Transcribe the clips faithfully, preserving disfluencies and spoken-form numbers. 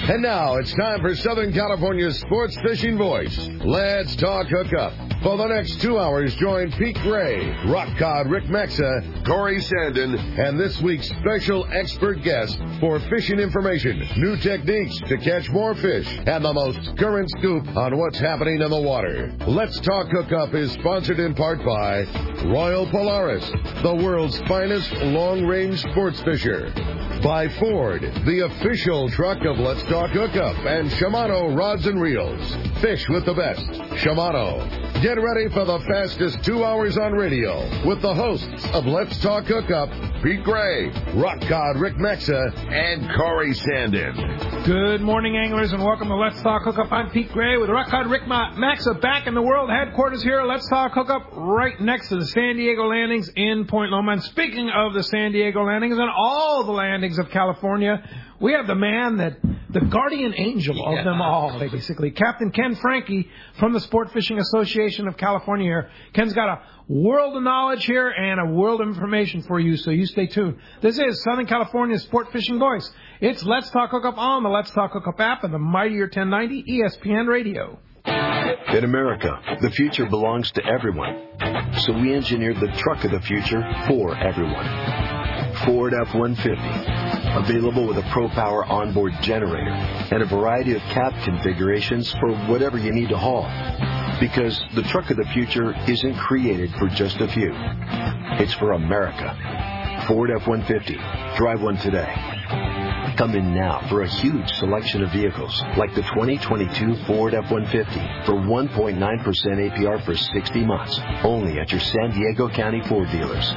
And now it's time for Southern California's sports fishing voice. Let's talk hookup. For the next two hours, join Pete Gray, Rock Cod Rick Maxa, Corey Sandin, and this week's special expert guest for fishing information, new techniques to catch more fish, and the most current scoop on what's happening in the water. Let's Talk Hookup is sponsored in part by Royal Polaris, the world's finest long-range sports fisher. By Ford, the official truck of Let's Talk Hookup, and Shimano Rods and Reels. Fish with the best. Shimano. Get ready for the fastest two hours on radio with the hosts of Let's Talk Hookup, Pete Gray, Rock Cod Rick Maxa, and Corey Sandin. Good morning, anglers, and welcome to Let's Talk Hookup. I'm Pete Gray with Rock Cod Rick Maxa back in the world headquarters here at Let's Talk Hookup, right next to the San Diego landings in Point Loma. And speaking of the San Diego landings and all the landings of California, we have the man that, the guardian angel yeah. of them all, basically. Captain Ken Franke from the Sport Fishing Association of California here. Ken's got a world of knowledge here and a world of information for you, so you stay tuned. This is Southern California's Sport Fishing Voice. It's Let's Talk Hookup on the Let's Talk Hookup app and the mightier ten ninety E S P N Radio. In America, the future belongs to everyone. So we engineered the truck of the future for everyone. Ford F one fifty. Available with a ProPower onboard generator and a variety of cab configurations for whatever you need to haul. Because the truck of the future isn't created for just a few. It's for America. Ford F one fifty. Drive one today. Come in now for a huge selection of vehicles like the twenty twenty-two Ford F one fifty for one point nine percent A P R for sixty months. Only at your San Diego County Ford dealers.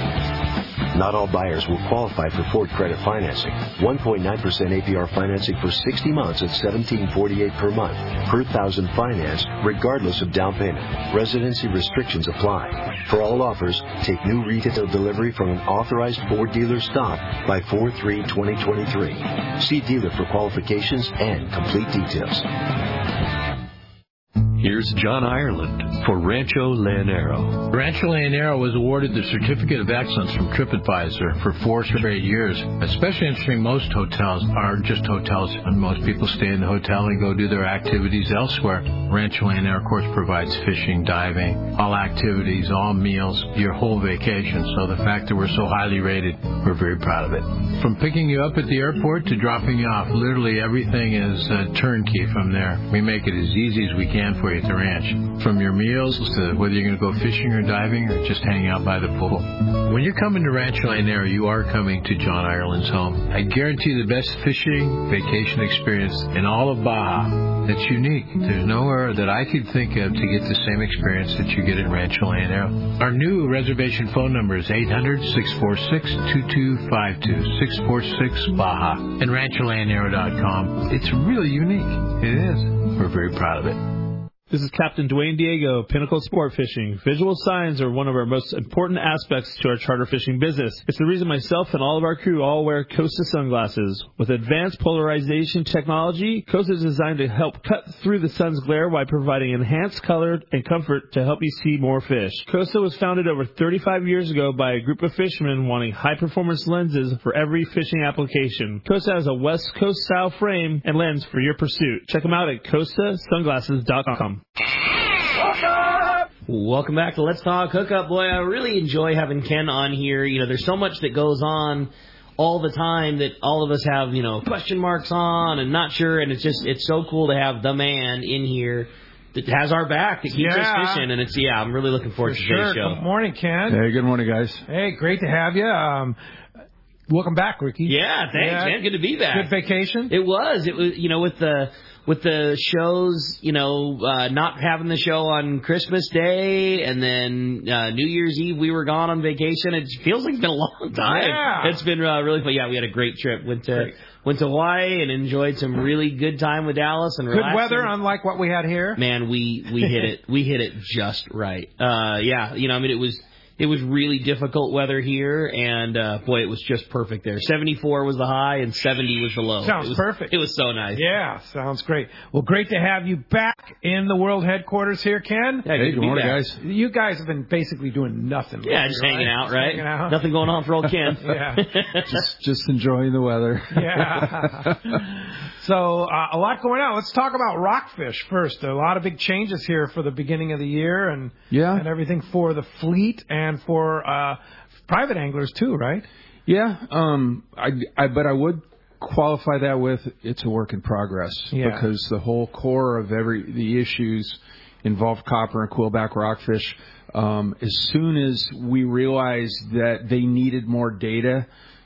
Not all buyers will qualify for Ford credit financing. one point nine percent A P R financing for sixty months at seventeen forty-eight per month. Per thousand financed, regardless of down payment. Residency restrictions apply. For all offers, take new retail delivery from an authorized Ford dealer stock by four three twenty twenty-three. See dealer for qualifications and complete details. Here's John Ireland for Rancho Leonero. Rancho Leonero was awarded the Certificate of Excellence from TripAdvisor for four straight years. Especially interesting, most hotels aren't just hotels, and most people stay in the hotel and go do their activities elsewhere. Rancho Leonero, of course, provides fishing, diving, all activities, all meals, your whole vacation. So the fact that we're so highly rated, we're very proud of it. From picking you up at the airport to dropping you off, literally everything is uh, turnkey from there. We make it as easy as we can for you at the ranch. From your meals to whether you're going to go fishing or diving or just hanging out by the pool. When you're coming to Rancho Leonero, you are coming to John Ireland's home. I guarantee the best fishing vacation experience in all of Baja. That's unique. There's nowhere that I could think of to get the same experience that you get in Rancho Leonero. Our new reservation phone number is eight hundred, six four six, two two five two, six four six Baja, and rancho leonero dot com. It's really unique. It is. We're very proud of it. This is Captain Dwayne Diego, Pinnacle Sport Fishing. Visual signs are one of our most important aspects to our charter fishing business. It's the reason myself and all of our crew all wear Costa sunglasses. With advanced polarization technology, Costa is designed to help cut through the sun's glare while providing enhanced color and comfort to help you see more fish. Costa was founded over thirty-five years ago by a group of fishermen wanting high-performance lenses for every fishing application. Costa has a West Coast style frame and lens for your pursuit. Check them out at costa sunglasses dot com. Welcome back to Let's Talk Hookup. Boy, I really enjoy having Ken on here. You know, there's so much that goes on all the time that all of us have, you know, question marks on and not sure, and it's just, it's so cool to have the man in here that has our back, that keeps yeah. us fishing, and it's, yeah, I'm really looking forward For to sure. today's show. Good morning, Ken. Hey, good morning, guys. Hey, great to have you. Um, welcome back, Ricky. Yeah, thanks, yeah. man. Good to be back. Good vacation? It was. It was, you know, with the... With the shows, you know, uh, not having the show on Christmas Day and then uh, New Year's Eve, we were gone on vacation. It feels like it's been a long time. Yeah. It's been uh, really fun. Yeah, we had a great trip. Went to great. went to Hawaii and enjoyed some really good time with Dallas and good relaxing. weather, unlike what we had here. Man, we, we hit it. We hit it just right. Uh, yeah, you know, I mean, it was it was really difficult weather here, and uh, boy, it was just perfect there. seventy-four was the high, and seventy was the low. Sounds it was, perfect. It was so nice. Yeah, sounds great. Well, great to have you back in the world headquarters here, Ken. Yeah, hey, good morning, back. guys. You guys have been basically doing nothing. Yeah, lately, just right? hanging out, right? Hanging out. Nothing going on for old Ken. Yeah. just, just enjoying the weather. Yeah. So uh, a lot going on. Let's talk about rockfish first. A lot of big changes here for the beginning of the year, and Yeah. and everything for the fleet and for uh, private anglers too, right? Yeah, um, I, I, but I would qualify that with it's a work in progress Yeah. because the whole core of every the issues involved copper and quillback rockfish. Um, as soon as we realized that they needed more data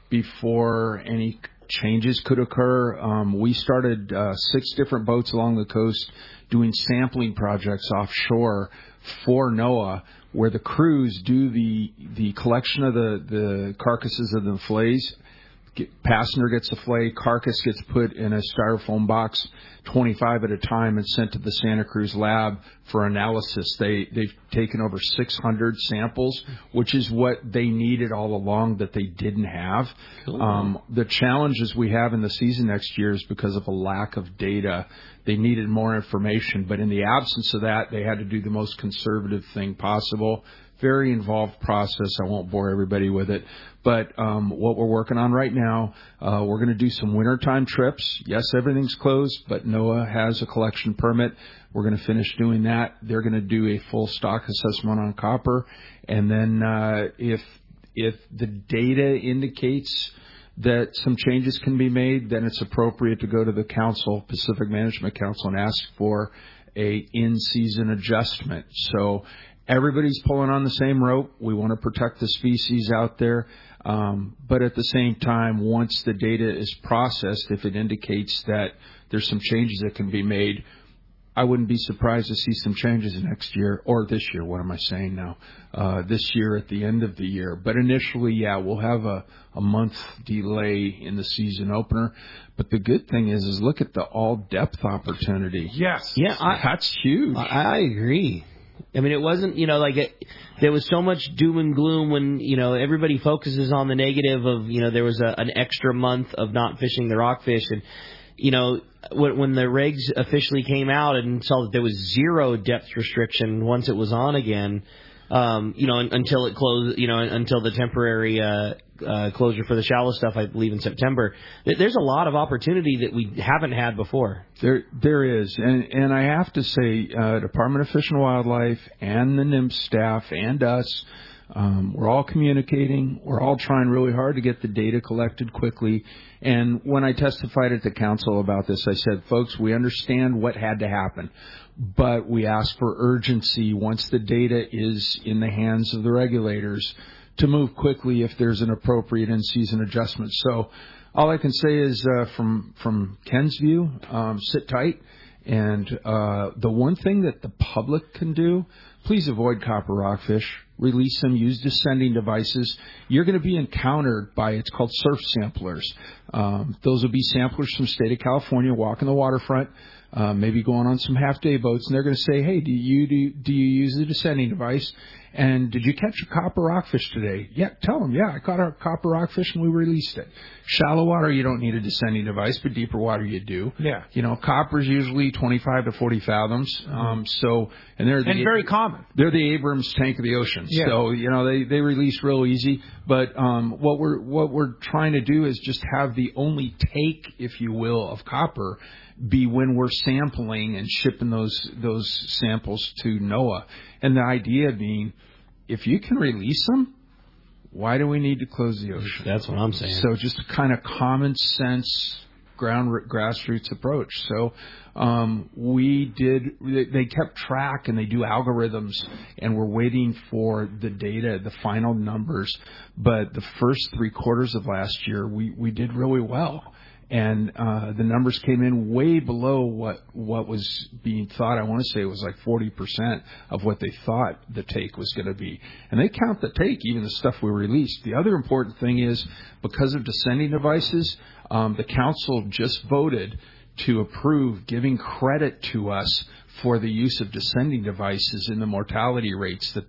before any changes could occur, um, we started uh, six different boats along the coast doing sampling projects offshore for NOAA, where the crews do the the collection of the, the carcasses of the fillets. Get, passenger gets the fillet, carcass gets put in a styrofoam box, twenty-five at a time, and sent to the Santa Cruz lab for analysis. They, they've taken over six hundred samples, which is what they needed all along that they didn't have. Cool. Um, the challenges we have in the season next year is because of a lack of data. They needed more information, but in the absence of that, they had to do the most conservative thing possible. Very involved process. I won't bore everybody with it. But um, what we're working on right now, uh, we're going to do some wintertime trips. Yes, everything's closed, but NOAA has a collection permit. We're going to finish doing that. They're going to do a full stock assessment on copper. And then uh, if if the data indicates that some changes can be made, then it's appropriate to go to the council, Pacific Management Council, and ask for a in-season adjustment. So everybody's pulling on the same rope. We want to protect the species out there. Um, but at the same time, once the data is processed, if it indicates that there's some changes that can be made, I wouldn't be surprised to see some changes next year, or this year. What am I saying now? Uh, this year at the end of the year. But initially, yeah, we'll have a, a month delay in the season opener. But the good thing is, is look at the all-depth opportunity. Yes. Yeah, I, That's huge. I, I agree. I mean, it wasn't, you know, like it, there was so much doom and gloom when, you know, everybody focuses on the negative of, you know, there was a, an extra month of not fishing the rockfish. And, you know, when, when the regs officially came out and saw that there was zero depth restriction once it was on again, um, you know, until it closed, you know, until the temporary uh, uh, closure for the shallow stuff, I believe in September. There's a lot of opportunity that we haven't had before. There, there is, and and I have to say, uh, Department of Fish and Wildlife and the N M F staff and us, um, we're all communicating. We're all trying really hard to get the data collected quickly. And when I testified at the council about this, I said, folks, we understand what had to happen, but we ask for urgency once the data is in the hands of the regulators to move quickly if there's an appropriate in-season adjustment. So all I can say is uh, from from Ken's view, um, sit tight. And uh, the one thing that the public can do, please avoid copper rockfish. Release them. Use descending devices. You're going to be encountered by, it's called surf samplers. Um, those will be samplers from the state of California walking the waterfront, uh, maybe going on some half-day boats, and they're going to say, hey, do you do, do you use the descending device? And did you catch a copper rockfish today? Yeah, tell them, yeah, I caught a copper rockfish and we released it. Shallow water, you don't need a descending device, but deeper water, you do. Yeah. You know, copper's usually twenty-five to forty fathoms. Mm-hmm. Um, so, and they're the, and very common. They're the Abrams tank of the ocean. Yeah. So, you know, they, they release real easy. But, um, what we're, what we're trying to do is just have the only take, if you will, of copper be when we're sampling and shipping those, those samples to NOAA. And the idea being, if you can release them, why do we need to close the ocean? That's what I'm saying. So just a kind of common sense ground grassroots approach. So um, we did, they kept track and they do algorithms, and we're waiting for the data, the final numbers. But the first three quarters of last year, we, we did really well. And uh, the numbers came in way below what what was being thought. I want to say it was like forty percent of what they thought the take was going to be. And they count the take, even the stuff we released. The other important thing is, because of descending devices, um, the council just voted to approve giving credit to us for the use of descending devices in the mortality rates that they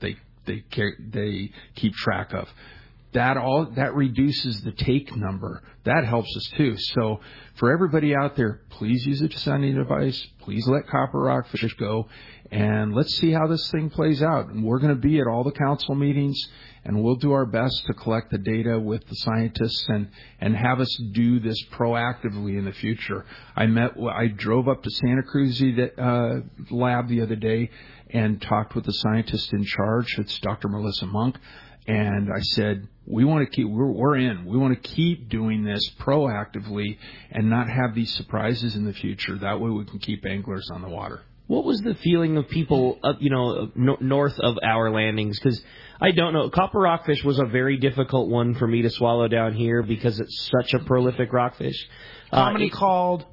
they they keep track of. That all that reduces the take number. That helps us too. So for everybody out there, please use a sounding device. Please let copper rockfish go, and let's see how this thing plays out. And we're going to be at all the council meetings, and we'll do our best to collect the data with the scientists and and have us do this proactively in the future. I met, I drove up to Santa Cruz uh, lab the other day and talked with the scientist in charge. It's Doctor Melissa Monk. And I said, we want to keep, we're, we're in. We want to keep doing this proactively and not have these surprises in the future. That way we can keep anglers on the water. What was the feeling of people, up, you know, no, north of our landings? Because I don't know. Copper rockfish was a very difficult one for me to swallow down here because it's such a prolific rockfish. Commonly uh, called...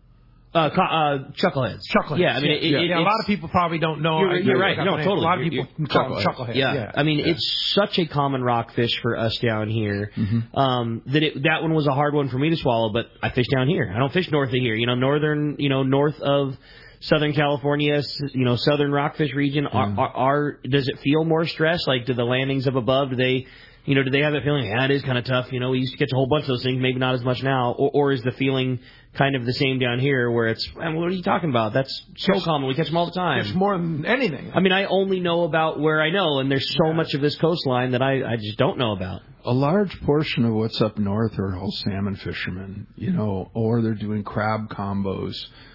Uh, co- uh, chuckleheads. Chuckleheads. Yeah, I mean, yeah, it, yeah. it, yeah a lot of people probably don't know. You're, you're right. No, totally. A lot of people you're, call them chuckleheads. chuckleheads. Yeah. yeah. I mean, yeah. it's such a common rockfish for us down here mm-hmm. um, that it, that one was a hard one for me to swallow. But I fish down here. I don't fish north of here. You know, northern. You know, north of Southern California. You know, southern rockfish region. Mm. Are, are, are does it feel more stress? Like, do the landings up above? Do they? You know, do they have that feeling? Yeah, it is kind of tough. You know, we used to catch a whole bunch of those things. Maybe not as much now. Or, or is the feeling kind of the same down here where it's, man, what are you talking about? That's so there's, common. We catch them all the time. There's more than anything. I mean, I only know about where I know, and there's so yeah. much of this coastline that I, I just don't know about. A large portion of what's up north are all salmon fishermen, you know, or they're doing crab combos.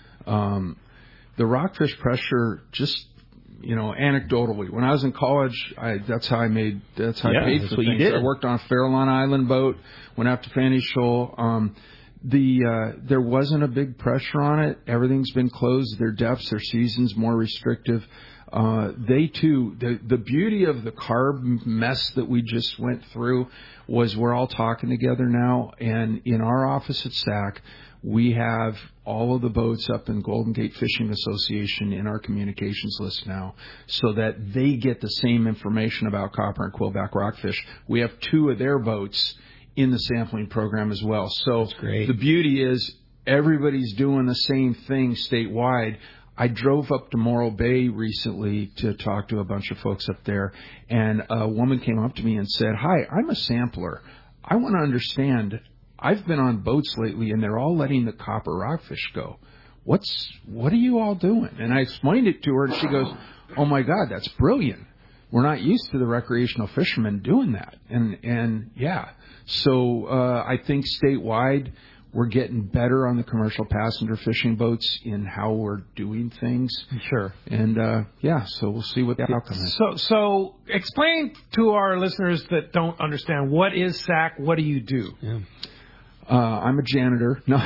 Um, the rockfish pressure just... You know, anecdotally, when I was in college, I, that's how I made, that's how yeah, I paid that's for what things. You did. I worked on a Farallon Island boat, went out to Fanny Shoal. Um, the, uh, there wasn't a big pressure on it. Everything's been closed. Their depths, their seasons more restrictive. Uh, they too, the, the beauty of the carb mess that we just went through was we're all talking together now. And in our office at S A C, we have all of the boats up in Golden Gate Fishing Association in our communications list now so that they get the same information about copper and quillback rockfish. We have two of their boats in the sampling program as well. So the beauty is everybody's doing the same thing statewide. I drove up to Morro Bay recently to talk to a bunch of folks up there, and a woman came up to me and said, "Hi, I'm a sampler. I want to understand. I've been on boats lately, and they're all letting the copper rockfish go. What's what are you all doing?" And I explained it to her, and she goes, "Oh my God, that's brilliant. We're not used to the recreational fishermen doing that." And and yeah, so uh, I think statewide we're getting better on the commercial passenger fishing boats in how we're doing things. Sure. And uh, yeah, so we'll see what the outcome is. So so explain to our listeners that don't understand, what is S A C? What do you do? Yeah. Uh, I'm a janitor. No,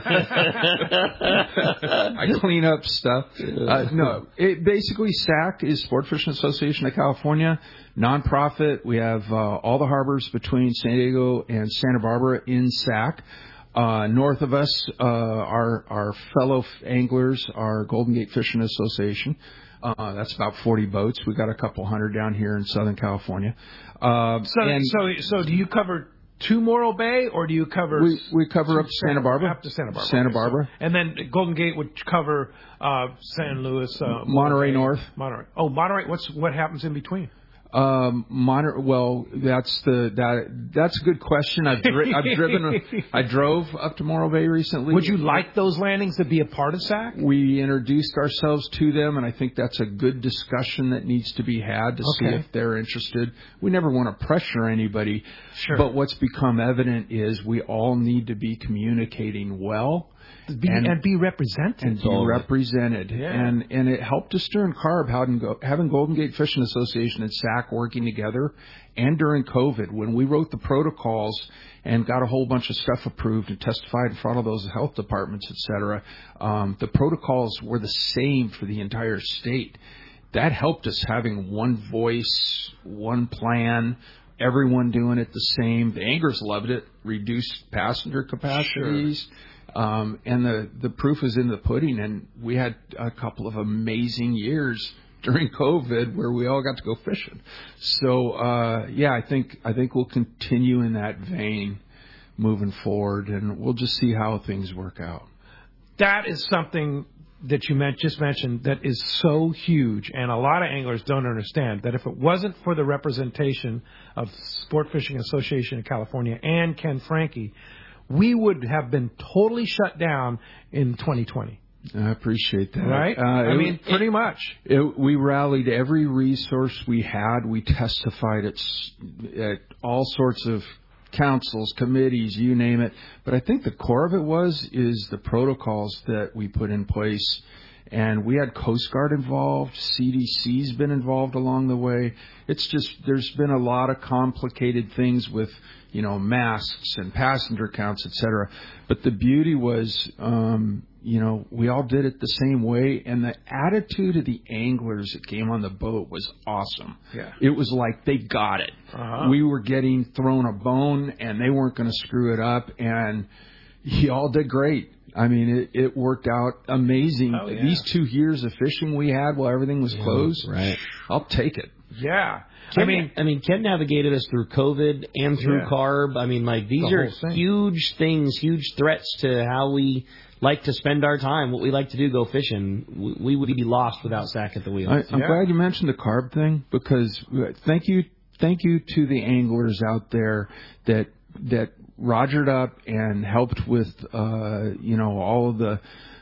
I clean up stuff. Uh, no, it, basically S A C is Sport Fishing Association of California, nonprofit. We have uh, all the harbors between San Diego and Santa Barbara in S A C. Uh, north of us, uh, our our fellow anglers are Golden Gate Fishing Association. Uh, that's about forty boats. We got a couple hundred down here in Southern California. Uh, so and so so do you cover to Morro Bay, or do you cover... We, we cover up to Santa Barbara. Up to Santa Barbara. Santa Barbara. So, and then Golden Gate would cover uh, San Luis... Uh, Monterey North. Monterey. Oh, Monterey. What's What happens in between? Um, Monterey, well, that's the that that's a good question. I've dri- I've driven I drove up to Morro Bay recently. Would you like those landings to be a part of S A C? We introduced ourselves to them, and I think that's a good discussion that needs to be had to okay. see if they're interested. We never want to pressure anybody, sure. but what's become evident is we all need to be communicating well. Be, and, and be represented. And be totally. represented. Yeah. And and it helped us during CARB, having, having Golden Gate Fishing Association and S A C working together, and during COVID, when we wrote the protocols and got a whole bunch of stuff approved and testified in front of those health departments, et cetera, um, the protocols were the same for the entire state. That helped us having one voice, one plan, everyone doing it the same. The anglers loved it, reduced passenger capacities. Sure. Um, and the, the proof is in the pudding, and we had a couple of amazing years during COVID where we all got to go fishing. So, uh, yeah, I think, I think we'll continue in that vein moving forward, and we'll just see how things work out. That is something that you meant, just mentioned that is so huge, and a lot of anglers don't understand that if it wasn't for the representation of Sport Fishing Association of California and Ken Franke, we would have been totally shut down in twenty twenty. I appreciate that. Right? Uh, I it, mean, pretty it, much. It, we rallied every resource we had. We testified at, at all sorts of councils, committees, you name it. But I think the core of it was is the protocols that we put in place. And we had Coast Guard involved. C D C's been involved along the way. It's just there's been a lot of complicated things with, you know, masks and passenger counts, et cetera. But the beauty was, um, you know, we all did it the same way. And the attitude of the anglers that came on the boat was awesome. Yeah. It was like they got it. Uh-huh. We were getting thrown a bone, and they weren't going to screw it up. And y'all did great. I mean, it, it worked out amazing. Oh, yeah. These two years of fishing we had while everything was Yeah, closed, right. I'll take it. Yeah. Ken, I mean, I mean, Ken navigated us through COVID and through Yeah. CARB. I mean, like these The are whole thing. huge things, huge threats to how we like to spend our time, what we like to do, go fishing. We, we would be lost without Sack at the wheel. I, I'm Yeah. glad you mentioned the carb thing, because thank you, thank you to the anglers out there that that rogered up and helped with, uh, you know, all of the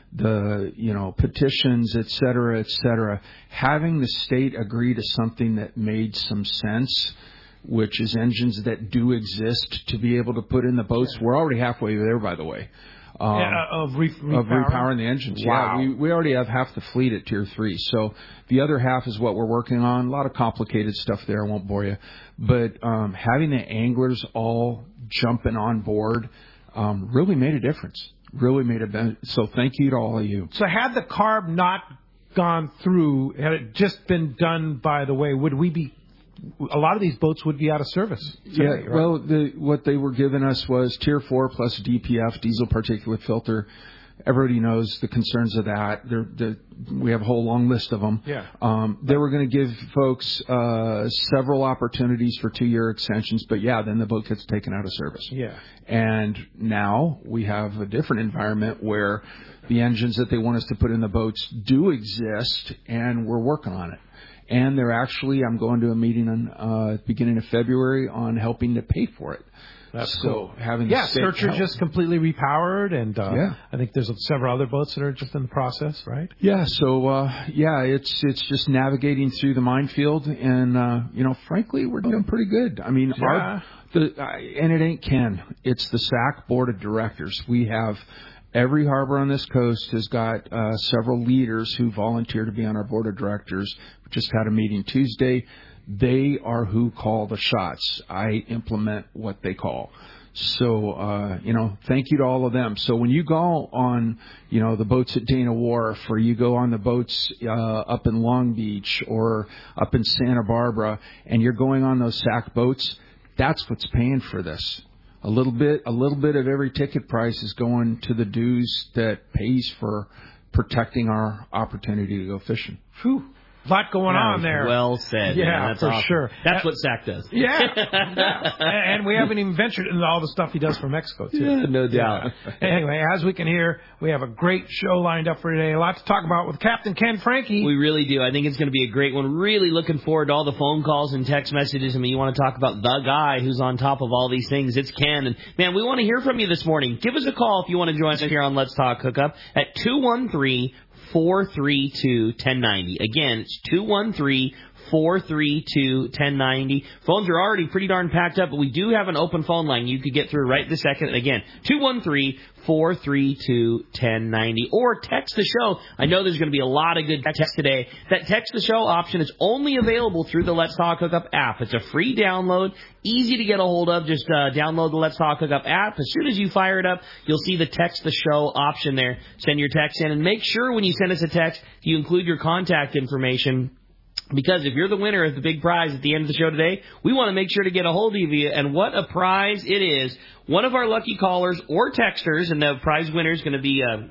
the you know petitions, et cetera, et cetera. Having the state agree to something that made some sense, which is engines that do exist to be able to put in the boats. We're already halfway there, by the way. Um, yeah, of, re- of repowering the engines. Wow. Yeah, we, we already have half the fleet at Tier three. So the other half is what we're working on. A lot of complicated stuff there. I won't bore you. But um, having the anglers all jumping on board um, really made a difference. Really made a ben- So thank you to all of you. So had the carb not gone through, had it just been done by the way, would we be, a lot of these boats would be out of service today, Yeah, right? well, the, what they were giving us was Tier four plus D P F, diesel particulate filter. Everybody knows the concerns of that. They're, they're, we have a whole long list of them. Yeah. Um, they were going to give folks uh, several opportunities for two-year extensions, but yeah, then the boat gets taken out of service. Yeah. And now we have a different environment where the engines that they want us to put in the boats do exist, and we're working on it. And they're actually, I'm going to a meeting on uh, beginning of February on helping to pay for it. That's so cool. having yeah, the state Searcher help. just completely repowered, and uh, Yeah. I think there's several other boats that are just in the process, right? Yeah, so uh, yeah, it's it's just navigating through the minefield, and uh, you know, frankly, we're doing pretty good. I mean, Yeah. our the uh, and it ain't Ken, it's the S A C board of directors. We have every harbor on this coast has got uh, several leaders who volunteer to be on our board of directors. We just had a meeting Tuesday. They are who call the shots. I implement what they call. So, uh, you know, thank you to all of them. So when you go on, you know, the boats at Dana Wharf, or you go on the boats uh, up in Long Beach or up in Santa Barbara, and you're going on those S A C boats, that's what's paying for this. A little bit, a little bit of every ticket price is going to the dues that pays for protecting our opportunity to go fishing. Whew. A lot going That on was there. Well said. Yeah, man. That's for awesome. sure. That's Uh, what Sack does. Yeah. yeah. And we haven't even ventured into all the stuff he does for Mexico, too. Yeah, no doubt. Yeah. Anyway, as we can hear, we have a great show lined up for today. A lot to talk about with Captain Ken Franke. We really do. I think it's going to be a great one. Really looking forward to all the phone calls and text messages. I mean, you want to talk about the guy who's on top of all these things. It's Ken. And, man, we want to hear from you this morning. Give us a call if you want to join us here on Let's Talk Hookup at two one three, four three two, one oh nine oh. Again, it's two one three, four three two, one oh nine oh. Phones are already pretty darn packed up, but we do have an open phone line you could get through right this second. And again, two one three, four three two, one oh nine oh. Or text the show. I know there's going to be a lot of good text today. That text the show option is only available through the Let's Talk Hookup app. It's a free download, easy to get a hold of. Just uh, download the Let's Talk Hookup app. As soon as you fire it up, you'll see the text the show option there. Send your text in, and make sure when you send us a text, you include your contact information. Because if you're the winner of the big prize at the end of the show today, we want to make sure to get a hold of you. And what a prize it is. One of our lucky callers or texters, and the prize winner is going to be uh,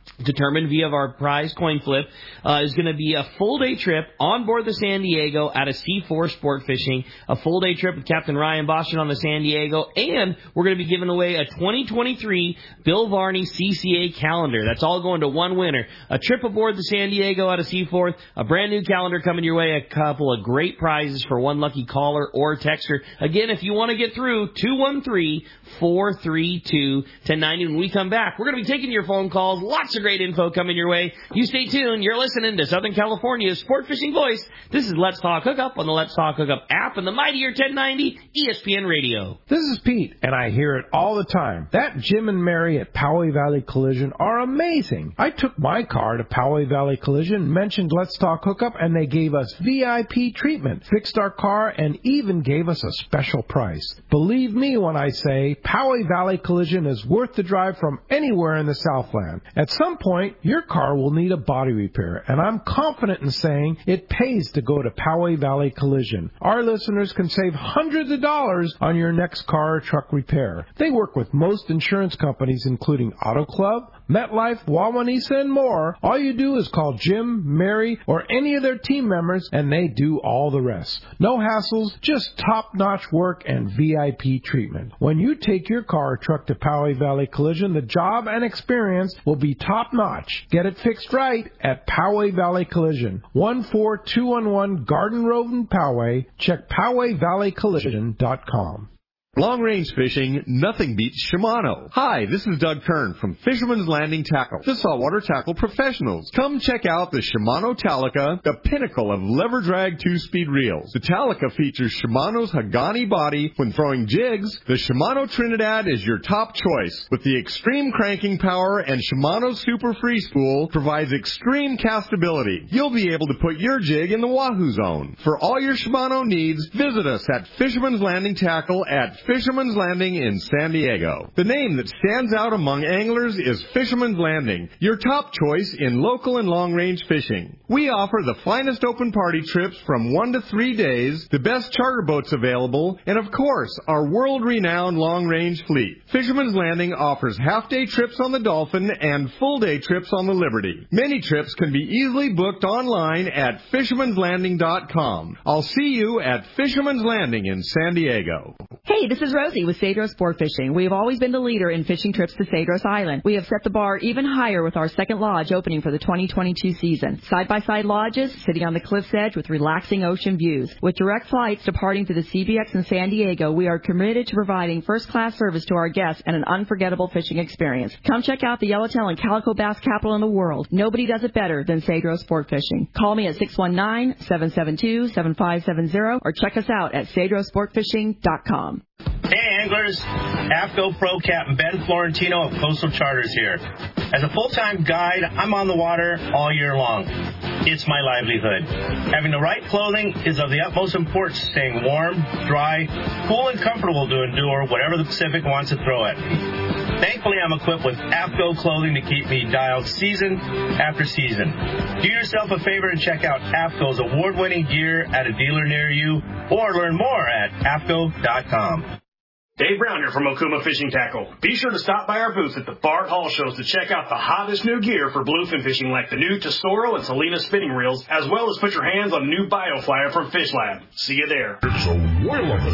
determined via our prize coin flip, uh, is going to be a full-day trip on board the San Diego out of C four Sport Fishing, a full-day trip with Captain Ryan Boston on the San Diego, and we're going to be giving away a twenty twenty-three Bill Varney C C A calendar. That's all going to one winner. A trip aboard the San Diego out of Seaforth, a brand-new calendar coming your way, a couple of great prizes for one lucky caller or texter. Again, if you want to get through, two one three, four three two, one zero nine zero. When we come back, we're going to be taking your phone calls. Lots of great info coming your way. You stay tuned. You're listening to Southern California's Sport Fishing Voice. This is Let's Talk Hookup on the Let's Talk Hookup app and the mightier ten ninety E S P N Radio. This is Pete, and I hear it all the time. That Jim and Mary at Poway Valley Collision are amazing. I took my car to Poway Valley Collision, mentioned Let's Talk Hookup, and they gave us V I P treatment, fixed our car, and even gave us a special price. Believe me when I say Poway Valley Collision is worth the drive from anywhere in the Southland. At some point, your car will need a body repair, and I'm confident in saying it pays to go to Poway Valley Collision. Our listeners can save hundreds of dollars on your next car or truck repair. They work with most insurance companies, including Auto Club, MetLife, Wawanesa, and more. All you do is call Jim, Mary, or any of their team members, and they do all the rest. No hassles, just top-notch work and V I P treatment. When you take your car or truck to Poway Valley Collision, the job and experience will be top-notch. Get it fixed right at Poway Valley Collision. one four two one one Garden Road in Poway. Check Poway Valley Collision dot com. Long-range fishing, nothing beats Shimano. Hi, this is Doug Kern from Fisherman's Landing Tackle, the saltwater tackle professionals. Come check out the Shimano Talica, the pinnacle of lever drag two-speed reels. The Talica features Shimano's Hagani body when throwing jigs. The Shimano Trinidad is your top choice. With the extreme cranking power and Shimano's Super Free Spool provides extreme castability. You'll be able to put your jig in the Wahoo zone. For all your Shimano needs, visit us at Fisherman's Landing Tackle at Fisherman's Landing in San Diego. The name that stands out among anglers is Fisherman's Landing, your top choice in local and long-range fishing. We offer the finest open party trips from one to three days, the best charter boats available, and of course, our world-renowned long-range fleet. Fisherman's Landing offers half-day trips on the Dolphin and full-day trips on the Liberty. Many trips can be easily booked online at fishermans landing dot com. I'll see you at Fisherman's Landing in San Diego. Hey, this is Rosie with Cedros Sport Fishing. We have always been the leader in fishing trips to Cedros Island. We have set the bar even higher with our second lodge opening for the twenty twenty-two season. Side-by-side lodges sitting on the cliff's edge with relaxing ocean views. With direct flights departing to the C B X in San Diego, we are committed to providing first-class service to our guests and an unforgettable fishing experience. Come check out the Yellowtail and Calico Bass capital in the world. Nobody does it better than Cedros Sport Fishing. Call me at six one nine, seven seven two, seven five seven zero or check us out at cedros sport fishing dot com. Hey anglers, AFCO Pro Captain Ben Florentino of Coastal Charters here. As a full-time guide, I'm on the water all year long. It's my livelihood. Having the right clothing is of the utmost importance, staying warm, dry, cool, and comfortable to endure whatever the Pacific wants to throw at me. Thankfully, I'm equipped with AFCO clothing to keep me dialed season after season. Do yourself a favor and check out AFCO's award-winning gear at a dealer near you, or learn more at A F C O dot com. Dave Brown here from Okuma Fishing Tackle. Be sure to stop by our booth at the Bard Hall shows to check out the hottest new gear for bluefin fishing, like the new Tesoro and Salina spinning reels, as well as put your hands on the new BioFlyer from Fish Lab. See you there. It's a whale of a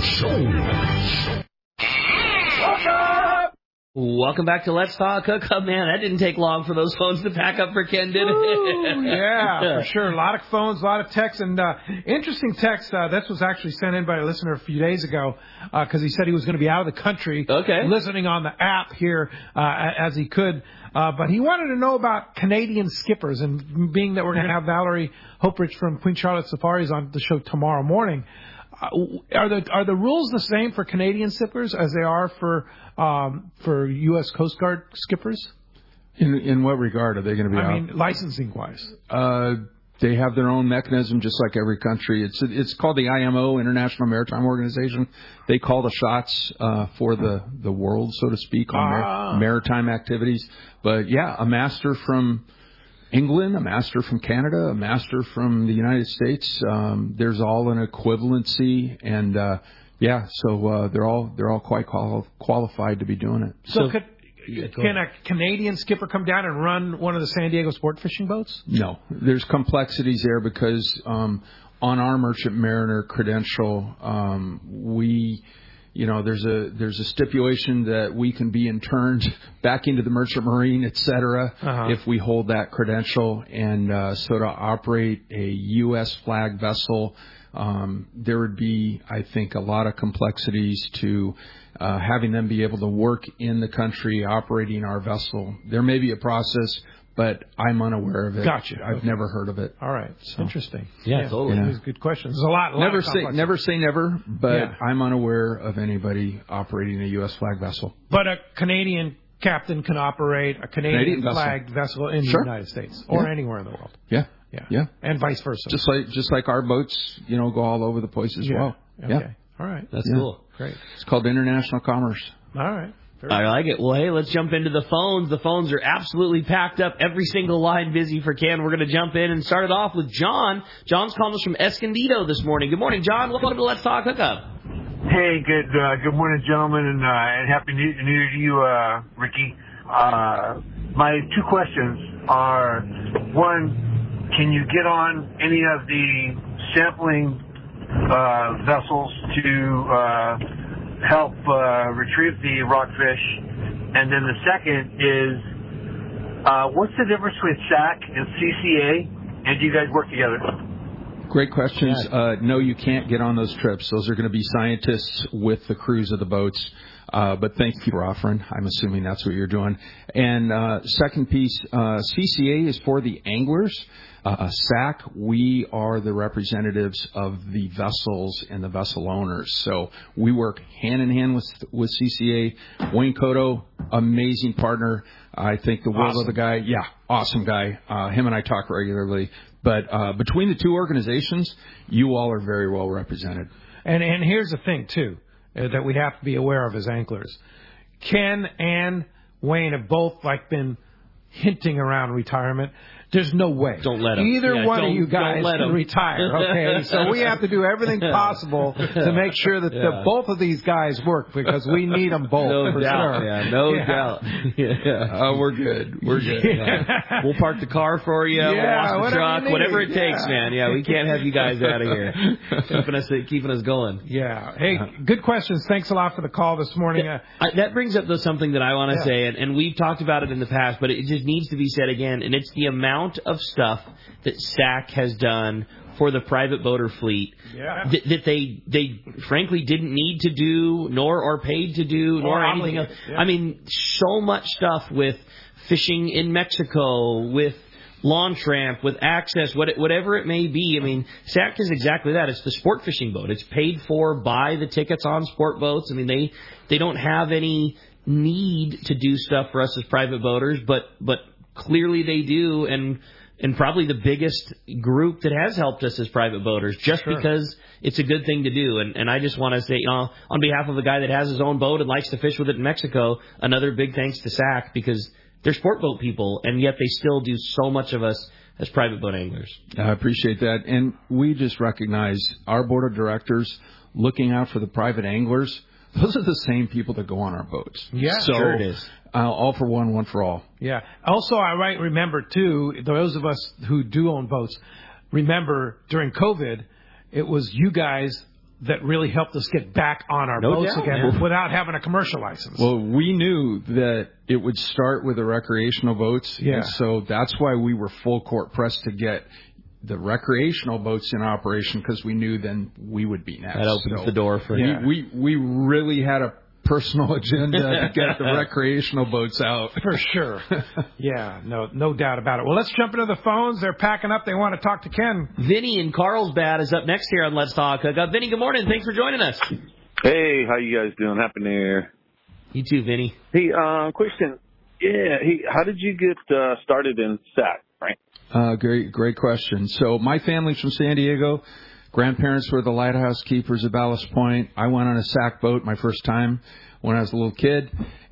show. Welcome back to Let's Talk Hookup. Man, that didn't take long for those phones to pack up for Ken, did it? Ooh, yeah, for sure. A lot of phones, a lot of texts, and uh, interesting text. Uh, this was actually sent in by a listener a few days ago because uh, he said he was going to be out of the country, okay, listening on the app here uh, as he could. Uh, but he wanted to know about Canadian skippers, and being that we're going to have Valerie Hoprich from Queen Charlotte Safaris on the show tomorrow morning, uh, are the are the rules the same for Canadian skippers as they are for um, for U S Coast Guard skippers? In in what regard are they going to be I out? I mean, licensing wise. Uh, they have their own mechanism, just like every country. It's it's called the I M O, International Maritime Organization. They call the shots uh, for the, the world, so to speak, on ah. mar- maritime activities. But yeah, a master from England, a master from Canada, a master from the United States. Um, there's all an equivalency, and uh, yeah, so uh, they're all they're all quite quali- qualified to be doing it. So, so could can a Canadian skipper come down and run one of the San Diego sport fishing boats? No. There's complexities there because um, on our Merchant Mariner credential, um, we... You know, there's a there's a stipulation that we can be interned back into the Merchant Marine, et cetera, Uh-huh. if we hold that credential. And uh, so to operate a U S flag vessel, um, there would be, I think, a lot of complexities to uh, having them be able to work in the country operating our vessel. There may be a process, but I'm unaware of it. Gotcha. I've Okay. never heard of it. All right. So. Interesting. Yeah, totally. Yeah. These are good questions. There's a lot. a lot Never of say complexity. never say never, but Yeah. I'm unaware of anybody operating a U S flag vessel. But a Canadian captain can operate a Canadian, Canadian vessel. flagged vessel in Sure. the United States or Yeah. anywhere in the world. Yeah. Yeah. Yeah. And vice versa. Just like just like our boats, you know, go all over the place as Yeah. well. Okay. Yeah. All right. That's Yeah. cool. Great. It's called international commerce. All right. Very I like it. Well, hey, let's jump into the phones. The phones are absolutely packed up. Every single line busy for Ken. We're going to jump in and start it off with John. John's calling us from Escondido this morning. Good morning, John. Welcome to Let's Talk Hookup. Hey, good uh, good morning, gentlemen, and, uh, and happy New, New Year to you, uh, Ricky. Uh, my two questions are, one, can you get on any of the sampling uh, vessels to uh, help uh, retrieve the rockfish? And then the second is, uh, what's the difference between S A C and C C A, and do you guys work together? Great questions. Uh, no, you can't get on those trips. Those are going to be scientists with the crews of the boats. Uh, but thank you for offering. I'm assuming that's what you're doing. And uh, second piece, uh, C C A is for the anglers. Uh, S A C, we are the representatives of the vessels and the vessel owners. So we work hand in hand with with C C A. Wayne Cotto, amazing partner. I think the world Awesome. of the guy. Yeah, awesome guy. Uh, him and I talk regularly. But uh, between the two organizations, you all are very well represented. And and here's the thing too uh, that we have to be aware of as anglers. Ken and Wayne have both like been hinting around retirement. There's no way. Don't let 'em. Either Yeah, one of don't- you guys don't let can 'em. retire. Okay, so we have to do everything possible to make sure that Yeah. the, both of these guys work because we need them both. No for doubt, sure. yeah, no Yeah. doubt. Yeah. Uh, we're good. We're good. Yeah. We'll park the car for you. Yeah, we'll wash the whatever truck, you need. whatever it takes, Yeah. man. Yeah, we can't have you guys out of here, keeping us keeping us going. Yeah. Hey, good questions. Thanks a lot for the call this morning. Uh, I, that brings up though something that I want to Yeah. say, and, and we've talked about it in the past, but it just needs to be said again, and it's the amount of stuff that S A C has done for the private boater fleet Yeah. that, that they they frankly didn't need to do, nor are paid to do, nor Or anything else. obligated, yeah. I mean, so much stuff with fishing in Mexico, with launch ramp, with access, what, whatever it may be. I mean, S A C is exactly that. It's the sport fishing boat. It's paid for by the tickets on sport boats. I mean, they they don't have any need to do stuff for us as private boaters, but but clearly they do, and and probably the biggest group that has helped us as private boaters, just Sure. because it's a good thing to do. And and I just want to say, you know, on behalf of a guy that has his own boat and likes to fish with it in Mexico, another big thanks to S A C, because they're sport boat people, and yet they still do so much of us as private boat anglers. I appreciate that. And we just recognize our board of directors looking out for the private anglers. Those are the same people that go on our boats. Yeah, so, sure it is. Uh, all for one, one for all. Yeah. Also, I right remember too. Those of us who do own boats remember during COVID, it was you guys that really helped us get back on our No boats doubt, again yeah. without having a commercial license. Well, we knew that it would start with the recreational boats. Yeah. And so that's why we were full court pressed to get the recreational boats in operation, because we knew then we would be next. That opens So the door for Yeah. we, we, we really had a personal agenda to get the recreational boats out. For sure. Yeah, no no doubt about it. Well, let's jump into the phones. They're packing up. They want to talk to Ken. Vinny in Carlsbad is up next here on Let's Talk Hookup. Vinny, good morning. Thanks for joining us. Hey, how you guys doing? Happy New Year. You too, Vinny. Hey, uh, question. Yeah, hey, how did you get uh, started in S A C, right? Uh, great, great question. So my family's from San Diego. Grandparents were the lighthouse keepers at Ballast Point. I went on a S A C boat my first time when I was a little kid.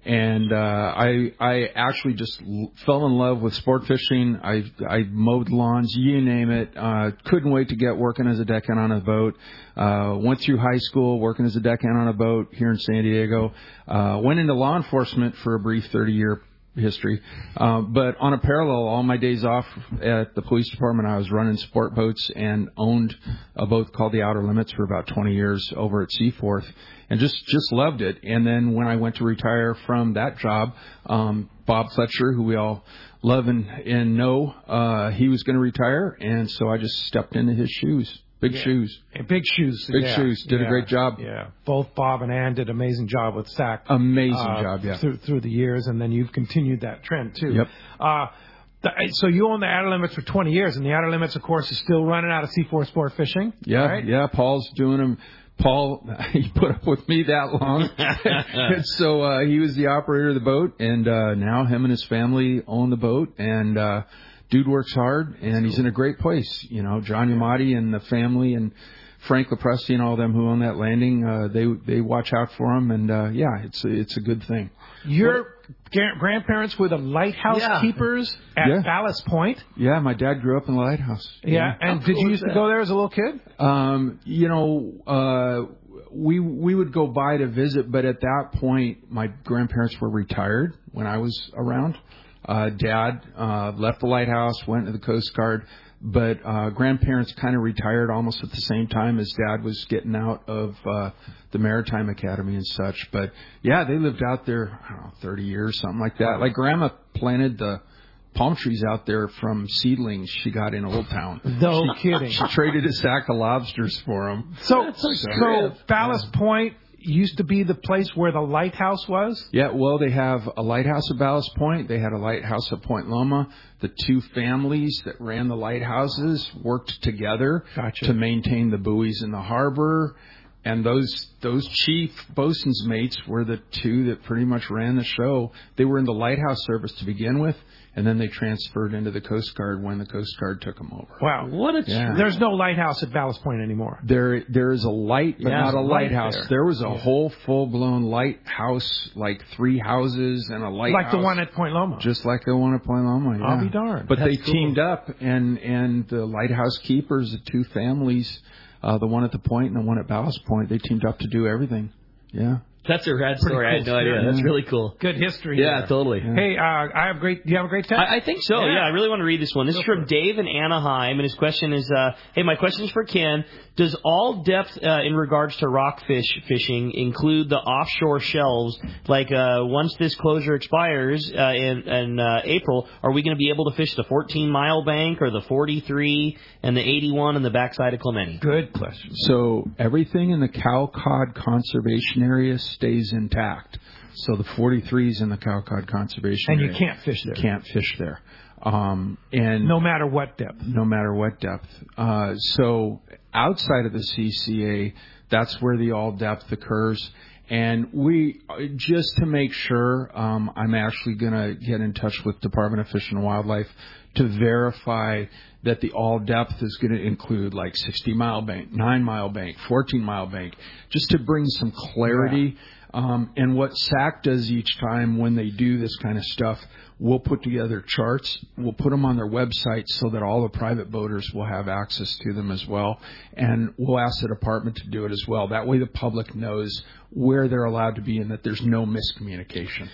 And uh, I I actually just l- fell in love with sport fishing. I I mowed lawns, you name it. Uh, couldn't wait to get working as a deckhand on a boat. Uh, went through high school working as a deckhand on a boat here in San Diego. Uh, went into law enforcement for a brief thirty-year history. Uh, but on a parallel, all my days off at the police department, I was running sport boats and owned a boat called the Outer Limits for about twenty years over at Seaforth, and just, just loved it. And then when I went to retire from that job, um, Bob Fletcher, who we all love and, and know, uh, he was going to retire. And so I just stepped into his shoes. Big yeah. shoes. And big shoes. Big yeah. shoes. Did yeah. a great job. Yeah. Both Bob and Ann did an amazing job with S A C. Amazing uh, job, yeah. Through, through the years, and then you've continued that trend, too. Yep. Uh, the, so you own the Outer Limits for twenty years, and the Outer Limits, of course, is still running out of Seaforth Sport Fishing. Yeah, right? yeah. Paul's doing them. Paul, he put up with me that long. And so uh, he was the operator of the boat, and uh, now him and his family own the boat, and uh, dude works hard, and he's in a great place. You know, John Yamati and the family and Frank Lepresti and all them who own that landing, uh, they they watch out for him, and uh, yeah, it's a, it's a good thing. Your gra- grandparents were the lighthouse Yeah. keepers at Yeah. Ballast Point. Yeah, my dad grew up in the lighthouse. Yeah, and How did cool you is used to that? go there as a little kid? Um, you know, uh, we we would go by to visit, but at that point, my grandparents were retired when I was around. Uh, Dad uh, left the lighthouse, went to the Coast Guard, but uh, grandparents kind of retired almost at the same time as Dad was getting out of uh, the Maritime Academy and such. But yeah, they lived out there, I don't know, thirty years, something like that. Like Grandma planted the palm trees out there from seedlings she got in Old Town. No she, kidding. She traded a sack of lobsters for them. So, so Ballast Point used to be the place where the lighthouse was? Yeah, well, they have a lighthouse at Ballast Point. They had a lighthouse at Point Loma. The two families that ran the lighthouses worked together Gotcha. to maintain the buoys in the harbor. And those those chief bosun's mates were the two that pretty much ran the show. They were in the lighthouse service to begin with, and then they transferred into the Coast Guard when the Coast Guard took them over. Wow. What a Yeah. There's no lighthouse at Ballast Point anymore. There, there is a light, but Yeah, not a there's a light lighthouse. there. There was a Yeah. whole full-blown lighthouse, like three houses and a lighthouse. Like the one at Point Loma. Just like the one at Point Loma, yeah. I'll be darned. But That's they cool. teamed up, and and the lighthouse keepers, the two families, uh, the one at the Point and the one at Ballast Point, they teamed up to do everything. Yeah. That's a rad story. I had no cool idea. story. That's really cool. Good history. Yeah, there. totally. Hey, uh, I have great. Do you have a great text? I, I think so. Yeah. Yeah. I really want to read this one. This Go is from for it. Dave in Anaheim, and his question is, uh, "Hey, my question is for Ken. Does all depth uh, in regards to rockfish fishing include the offshore shelves? Like, uh, once this closure expires uh, in, in uh, April, are we going to be able to fish the fourteen mile bank or the forty-three and the eighty-one on the backside of Clemente?" Good question. So everything in the cow cod conservation area stays intact. So the forty-threes in the cow cod conservation And you area. can't fish there. You can't fish there. Um, and No matter what depth. no matter what depth. Uh, so outside of the C C A, that's where the all depth occurs. And we, just to make sure, um, I'm actually going to get in touch with Department of Fish and Wildlife to verify that the all depth is going to include like sixty mile bank, nine mile bank, fourteen mile bank, just to bring some clarity. Um, and what S A C does each time when they do this kind of stuff, we'll put together charts. We'll put them on their website so that all the private boaters will have access to them as well. And we'll ask the department to do it as well. That way the public knows where they're allowed to be and that there's no miscommunication.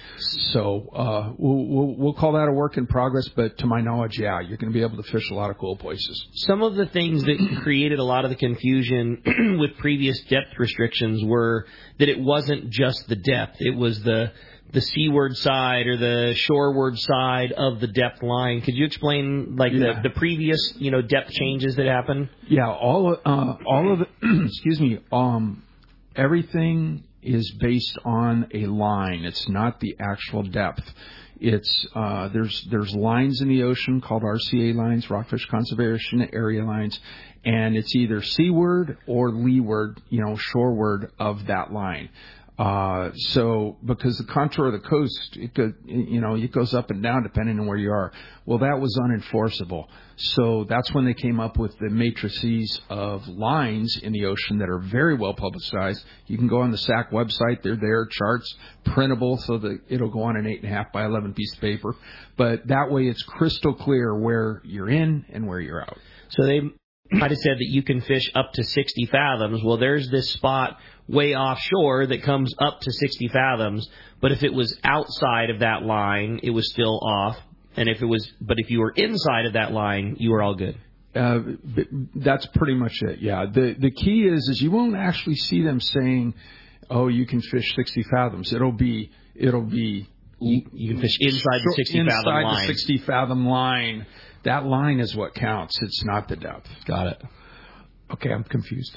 So uh, we'll, we'll, we'll call that a work in progress. But to my knowledge, yeah, you're going to be able to fish a lot of cool places. Some of the things that created a lot of the confusion with previous depth restrictions were that it wasn't just the depth. It was the the seaward side or the shoreward side of the depth line. Could you explain like Yeah. the, the previous, you know, depth changes that happened? Yeah, all of, uh, all of the, excuse me, um, everything is based on a line. It's not the actual depth. It's uh, there's there's lines in the ocean called R C A lines, Rockfish Conservation Area lines, and it's either seaward or leeward, you know, shoreward of that line. Uh, so because the contour of the coast, it go, you know, it goes up and down depending on where you are. Well, that was unenforceable. So that's when they came up with the matrices of lines in the ocean that are very well publicized. You can go on the S A C website. They're there, charts, printable, so that it'll go on an eight and a half by eleven piece of paper. But that way it's crystal clear where you're in and where you're out. So they might have said that you can fish up to sixty fathoms. Well, there's this spot way offshore that comes up to sixty fathoms, but if it was outside of that line, it was still off. And if it was, but if you were inside of that line, you were all good. Uh, that's pretty much it. Yeah. The the key is is you won't actually see them saying, "Oh, you can fish sixty fathoms." It'll be it'll be you, you can fish inside the sixty fathom line. Inside the sixty fathom line. That line is what counts. It's not the depth. Got it. Okay, I'm confused.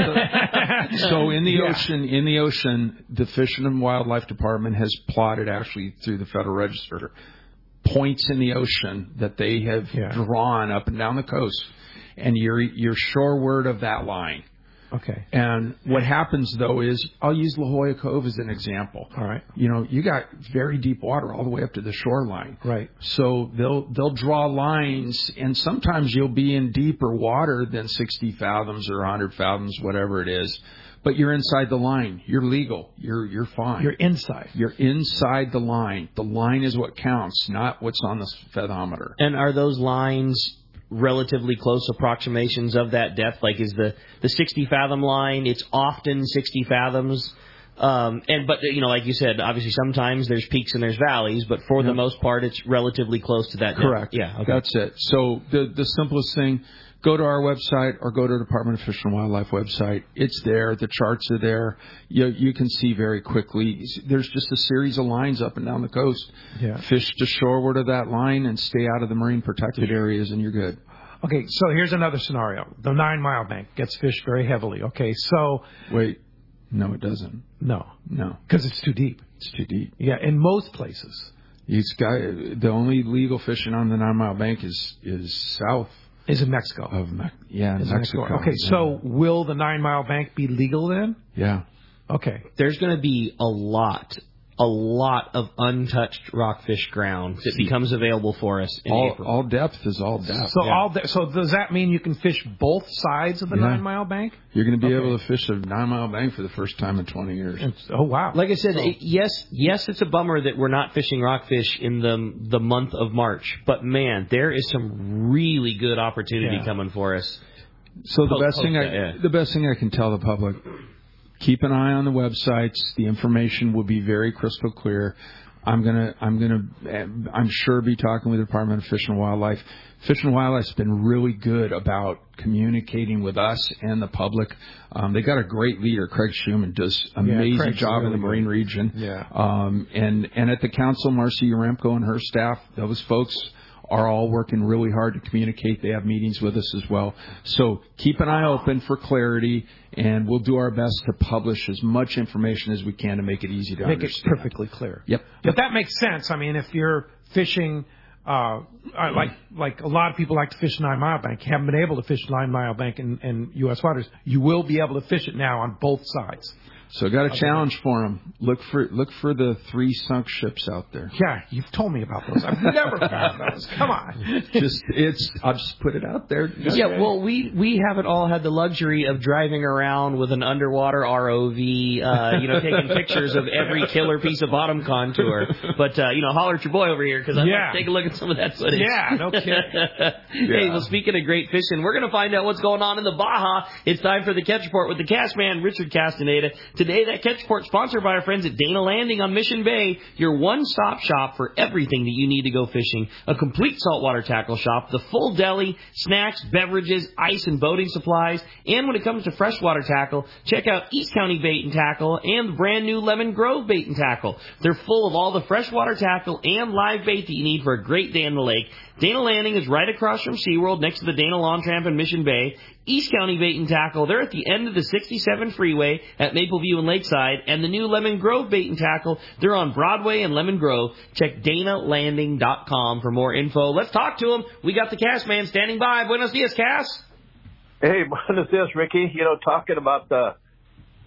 So in the Yeah. ocean, in the ocean, the Fish and Wildlife Department has plotted actually through the Federal Register points in the ocean that they have Yeah. drawn up and down the coast, and you're you're shoreward of that line. Okay. And what happens though is, I'll use La Jolla Cove as an example. All right. You know, you got very deep water all the way up to the shoreline. Right. So they'll they'll draw lines, and sometimes you'll be in deeper water than sixty fathoms or one hundred fathoms, whatever it is. But you're inside the line. You're legal. You're you're fine. You're inside. You're inside the line. The line is what counts, not what's on the fathometer. And are those lines relatively close approximations of that depth? Like, is the the sixty fathom line, it's often sixty fathoms, um, and but you know, like you said, obviously sometimes there's peaks and there's valleys, but for Yep. the most part, it's relatively close to that depth. Correct. Yeah. Okay. That's it. So the the simplest thing, go to our website or go to the Department of Fish and Wildlife website. It's there. The charts are there. You you can see very quickly. There's just a series of lines up and down the coast. Yeah. Fish to shoreward of that line and stay out of the marine protected areas, and you're good. Okay, so here's another scenario. The Nine Mile Bank gets fished very heavily. Okay, so Wait. No, it doesn't. no, No. because it's too deep. It's too deep. Yeah, in most places. It's got, the only legal fishing on the Nine Mile Bank is is south Is in Mexico. of Me- yeah, Is in Mexico. Okay, Yeah. so will the Nine Mile Bank be legal then? Yeah. Okay. There's going to be a lot, a lot of untouched rockfish ground that becomes available for us in All, April. all depth is all depth. So all the, so does that mean you can fish both sides of the Yeah. Nine Mile Bank? You're going to be Okay. able to fish a Nine Mile Bank for the first time in twenty years. It's, oh wow. Like I said, So- it, yes, yes, it's a bummer that we're not fishing rockfish in the the month of March. But man, there is some really good opportunity Yeah. coming for us. So the Post- best thing post I that, yeah. the best thing I can tell the public, keep an eye on the websites. The information will be very crystal clear. I'm gonna I'm gonna I'm sure be talking with the Department of Fish and Wildlife. Fish and Wildlife's been really good about communicating with us and the public. Um, they got a great leader, Craig Schumann, does an Yeah, amazing Craig's job in really the Marine good. region. Yeah. Um, and and at the council, Marcy Uremko and her staff, those folks are all working really hard to communicate. They have meetings with us as well. So keep an eye open for clarity, and we'll do our best to publish as much information as we can to make it easy to Make it understand. perfectly clear. Yep. But that makes sense. I mean, if you're fishing, uh, uh, like like a lot of people like to fish Nine Mile Bank, you haven't been able to fish Nine Mile Bank in, in U S waters, you will be able to fish it now on both sides. So I got a challenge for them. Look for look for the three sunk ships out there. Yeah, you've told me about those. I've never found those. Come on. Just it's I'll just put it out there. Yeah, well, we we haven't all had the luxury of driving around with an underwater R O V, uh, you know, taking pictures of every killer piece of bottom contour. But uh, you know, holler at your boy over here because I'd Yeah. like to take a look at some of that footage. Yeah, no kidding. Hey, well, speaking of great fishing, we're going to find out what's going on in the Baja. It's time for the Catch Report with the cast man, Richard Castaneda. Today, that Catch Report sponsored by our friends at Dana Landing on Mission Bay, your one-stop shop for everything that you need to go fishing. A complete saltwater tackle shop, the full deli, snacks, beverages, ice and boating supplies. And when it comes to freshwater tackle, check out East County Bait and Tackle and the brand new Lemon Grove Bait and Tackle. They're full of all the freshwater tackle and live bait that you need for a great day in the lake. Dana Landing is right across from SeaWorld next to the Dana Lawn Tramp in Mission Bay. East County Bait and Tackle, they're at the end of the sixty-seven freeway at Maple View and Lakeside. And the new Lemon Grove Bait and Tackle, they're on Broadway and Lemon Grove. Check dana landing dot com for more info. Let's talk to him. We got the Cass man standing by. Buenos dias, Cass. Hey, buenos dias, Ricky. You know, talking about the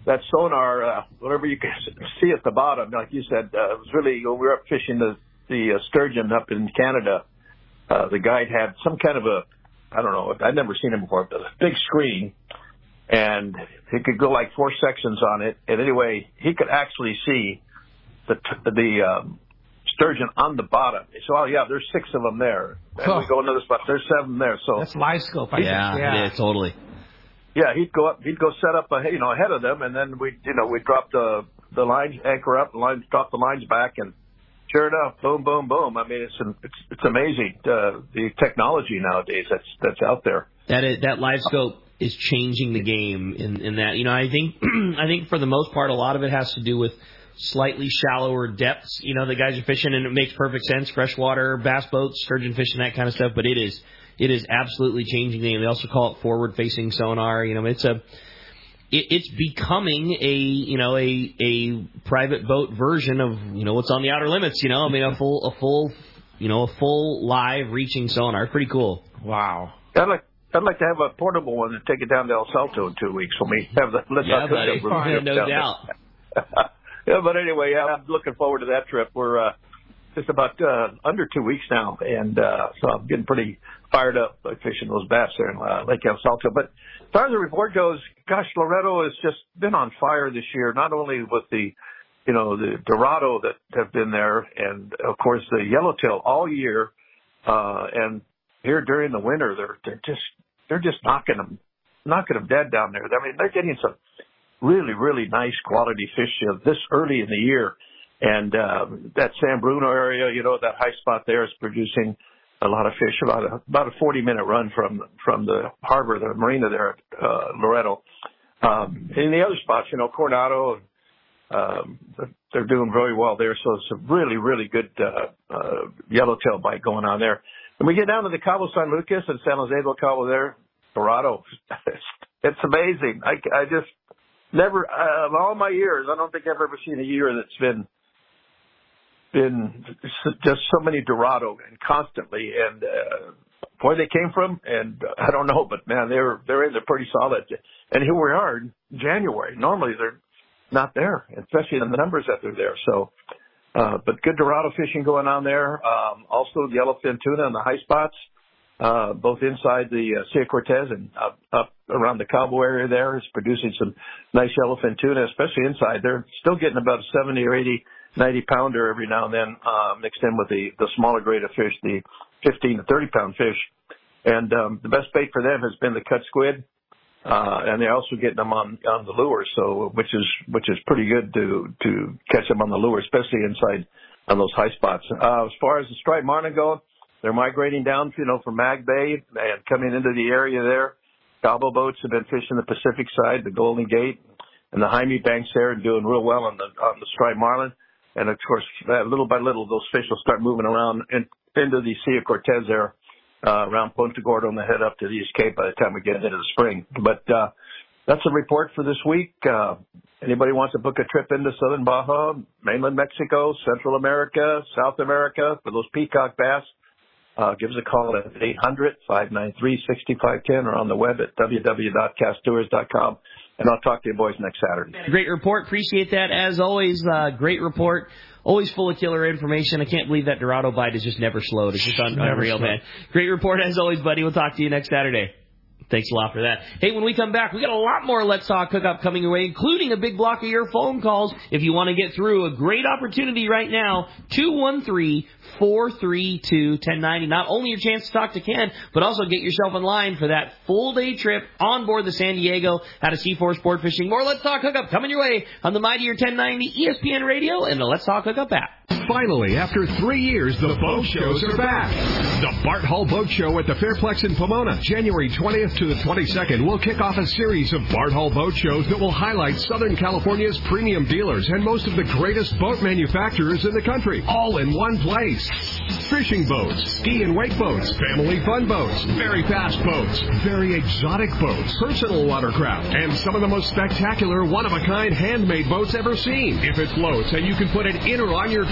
that sonar, uh, whatever you can see at the bottom, like you said, uh, it was really, when we were up fishing the, the uh, sturgeon up in Canada, uh, the guide had some kind of a, I don't know, I'd never seen him before, but a big screen, and he could go like four sections on it. And anyway, he could actually see the, the, um, sturgeon on the bottom. So, oh yeah, there's six of them there. And huh. we go into the spot, there's seven there. So that's live scope. I yeah, think. yeah, yeah, totally. Yeah, he'd go up, he'd go set up, uh, you know, ahead of them, and then we, you know, we drop the the lines, anchor up, the lines, drop the lines back, and sure enough, boom, boom, boom. I mean, it's it's it's amazing uh, the technology nowadays that's that's out there. That is, that live scope is changing the game in in that. You know, I think I think for the most part, a lot of it has to do with slightly shallower depths. You know, the guys are fishing, and it makes perfect sense. Freshwater, bass boats, sturgeon fishing, that kind of stuff. But it is. It is absolutely changing the game. They also call it forward-facing sonar. You know, it's a, it, it's becoming a, you know, a a private boat version of, you know, what's on the outer limits. You know, I mean, a full, a full, you know, a full live reaching sonar. Pretty cool. Wow. I'd like, I'd like to have a portable one and take it down to El Salto in two weeks when we have the. Let's yeah, buddy. Yeah, no doubt. Yeah, but anyway, yeah, I'm looking forward to that trip. We're uh, just about uh, under two weeks now, and uh, so I'm getting pretty fired up by fishing those bass there in uh, Lake El Salto. But as far as the report goes, gosh, Loretto has just been on fire this year, not only with the, you know, the Dorado that have been there, and of course the yellowtail all year, uh, and here during the winter, they're they're just they're just knocking them knocking them dead down there. I mean, they're getting some really really nice quality fish uh, this early in the year, and uh, that San Bruno area, you know, that high spot there is producing a lot of fish, about a, about a forty minute run from, from the harbor, the marina there at, uh, Loretto. Um, in the other spots, you know, Coronado, um, they're doing very well there. So it's a really, really good, uh, uh, yellowtail bite going on there. When we get down to the Cabo San Lucas and San Jose del Cabo there, Dorado, it's, it's amazing. I, I just never, uh, of all my years, I don't think I've ever seen a year that's been, been just so many Dorado and constantly, and uh, where they came from, and uh, I don't know, but man, they're they're they're pretty solid. And here we are in January. Normally they're not there, especially in the numbers that they're there. So, uh, but good Dorado fishing going on there. Um, also the yellowfin tuna in the high spots, uh, both inside the uh, Sea Cortez and up, up around the Cabo area there is producing some nice yellowfin tuna, especially inside. They're still getting about seventy or eighty. ninety pounder every now and then, uh, mixed in with the, the smaller grade of fish, the fifteen to thirty pound fish. And, um, the best bait for them has been the cut squid. Uh, and they're also getting them on, on the lure. So, which is, which is pretty good to, to catch them on the lure, especially inside on those high spots. Uh, as far as the striped marlin go, they're migrating down, you know, from Mag Bay and coming into the area there. Cabo boats have been fishing the Pacific side, the Golden Gate and the Jaime Banks there, and doing real well on the, on the striped marlin. And, of course, uh, little by little, those fish will start moving around in, into the Sea of Cortez there, uh, around Punta Gorda and the head up to the East Cape by the time we get into the spring. But uh, that's a report for this week. Uh, anybody wants to book a trip into Southern Baja, mainland Mexico, Central America, South America for those peacock bass, uh, give us a call at eight hundred, five nine three, six five one zero or on the web at w w w dot cast tours dot com. And I'll talk to you boys next Saturday. Great report. Appreciate that. As always, uh, great report. Always full of killer information. I can't believe that Dorado bite is just never slowed. It's just un- unreal, man. Great report as always, buddy. We'll talk to you next Saturday. Thanks a lot for that. Hey, when we come back, we got a lot more Let's Talk Hookup coming your way, including a big block of your phone calls. If you want to get through, a great opportunity right now, two one three, four three two, one zero nine zero. Not only your chance to talk to Ken, but also get yourself in line for that full-day trip on board the San Diego out of C four Sport Fishing. More Let's Talk Hookup coming your way on the Mightier ten ninety E S P N Radio and the Let's Talk Hookup app. Finally, after three years, the boat shows are back. The Bart Hall Boat Show at the Fairplex in Pomona, January twentieth to the twenty-second, will kick off a series of Bart Hall boat shows that will highlight Southern California's premium dealers and most of the greatest boat manufacturers in the country, all in one place. Fishing boats, ski and wake boats, family fun boats, very fast boats, very exotic boats, personal watercraft, and some of the most spectacular, one-of-a-kind handmade boats ever seen. If it floats and you can put it in or on your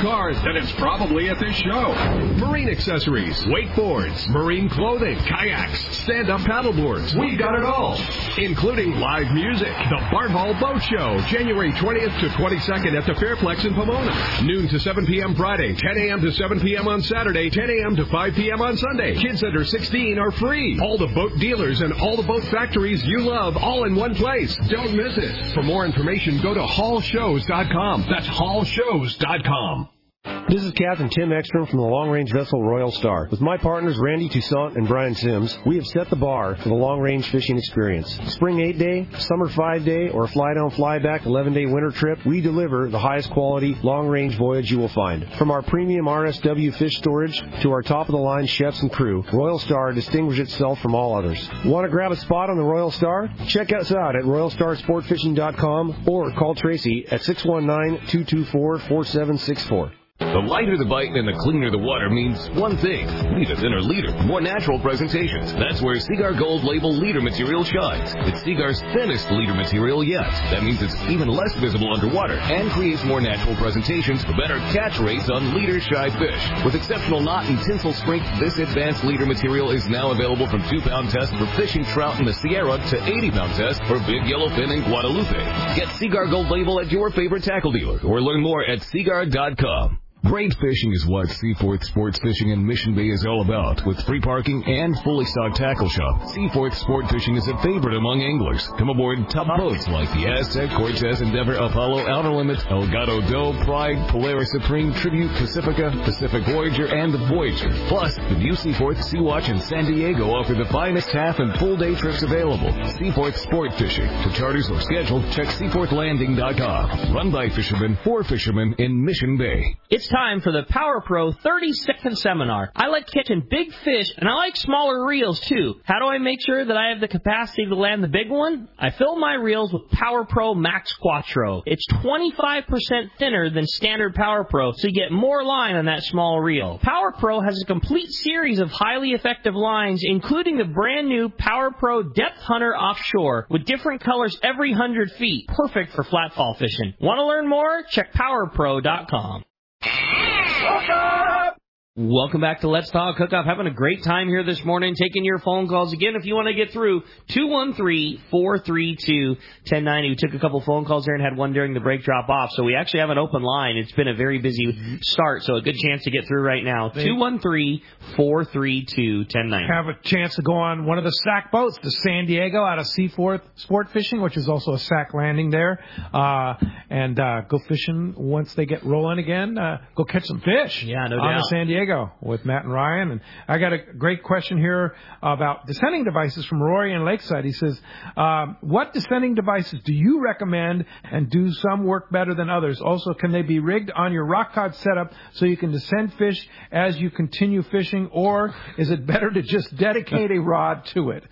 cars, then it's probably at this show. Marine accessories, wakeboards, marine clothing, kayaks, stand-up paddleboards. We've got it all, including live music. The Bart Hall Boat Show, January twentieth to twenty-second at the Fairplex in Pomona. Noon to seven p.m. Friday, ten a.m. to seven p.m. on Saturday, ten a.m. to five p.m. on Sunday. Kids under sixteen are free. All the boat dealers and all the boat factories you love, all in one place. Don't miss it. For more information, go to hall shows dot com. That's hall shows dot com. This is Captain Tim Ekstrom from the long-range vessel Royal Star. With my partners Randy Toussaint and Brian Sims, we have set the bar for the long-range fishing experience. Spring eight-day, summer five-day, or fly-down, fly-back eleven-day winter trip, we deliver the highest quality long-range voyage you will find. From our premium R S W fish storage to our top-of-the-line chefs and crew, Royal Star distinguishes itself from all others. Want to grab a spot on the Royal Star? Check us out at royal star sport fishing dot com or call Tracy at six one nine, two two four, four seven six four. The lighter the bite and the cleaner the water means one thing. Need a thinner leader, more natural presentations. That's where Seaguar Gold Label leader material shines. It's Seaguar's thinnest leader material yet. That means it's even less visible underwater and creates more natural presentations for better catch rates on leader-shy fish. With exceptional knot and tinsel strength, this advanced leader material is now available from two pound test for fishing trout in the Sierra to eighty pound test for big yellowfin in Guadalupe. Get Seaguar Gold Label at your favorite tackle dealer or learn more at seaguar dot com. Great fishing is what Seaforth Sports Fishing in Mission Bay is all about. With free parking and fully stocked tackle shop, Seaforth Sport Fishing is a favorite among anglers. Come aboard top boats like the Aztec, Cortez, Endeavor, Apollo, Outer Limits, Elgato Doe, Pride, Polaris Supreme, Tribute, Pacifica, Pacific Voyager, and the Voyager. Plus, the View Seaforth, Sea-Watch, and San Diego offer the finest half and full day trips available. Seaforth Sport Fishing. For charters or schedule, check seaforth landing dot com. Run by fishermen for fishermen in Mission Bay. It's time for the Power Pro thirty second seminar. I like catching big fish, and I like smaller reels, too. How do I make sure that I have the capacity to land the big one? I fill my reels with Power Pro Max Quattro. It's twenty-five percent thinner than standard Power Pro, so you get more line on that small reel. Power Pro has a complete series of highly effective lines, including the brand new Power Pro Depth Hunter Offshore, with different colors every one hundred feet. Perfect for flatfall fishing. Want to learn more? Check power pro dot com. Welcome back to Let's Talk Hookup. Having a great time here this morning, taking your phone calls. Again, if you want to get through, two one three, four three two, one zero nine zero. We took a couple phone calls there and had one during the break drop off, so we actually have an open line. It's been a very busy start, so a good chance to get through right now. two one three, four three two, one zero nine zero. Have a chance to go on one of the sack boats to San Diego out of Seaforth Sport Fishing, which is also a sack landing there, uh, and uh, go fishing once they get rolling again. Uh, go catch some fish. Yeah, no on doubt. to San Diego with Matt and Ryan. And I got a great question here about descending devices from Rory in Lakeside. He says, um, what descending devices do you recommend, and do some work better than others? Also, can they be rigged on your rock cod setup so you can descend fish as you continue fishing, or is it better to just dedicate a rod to it?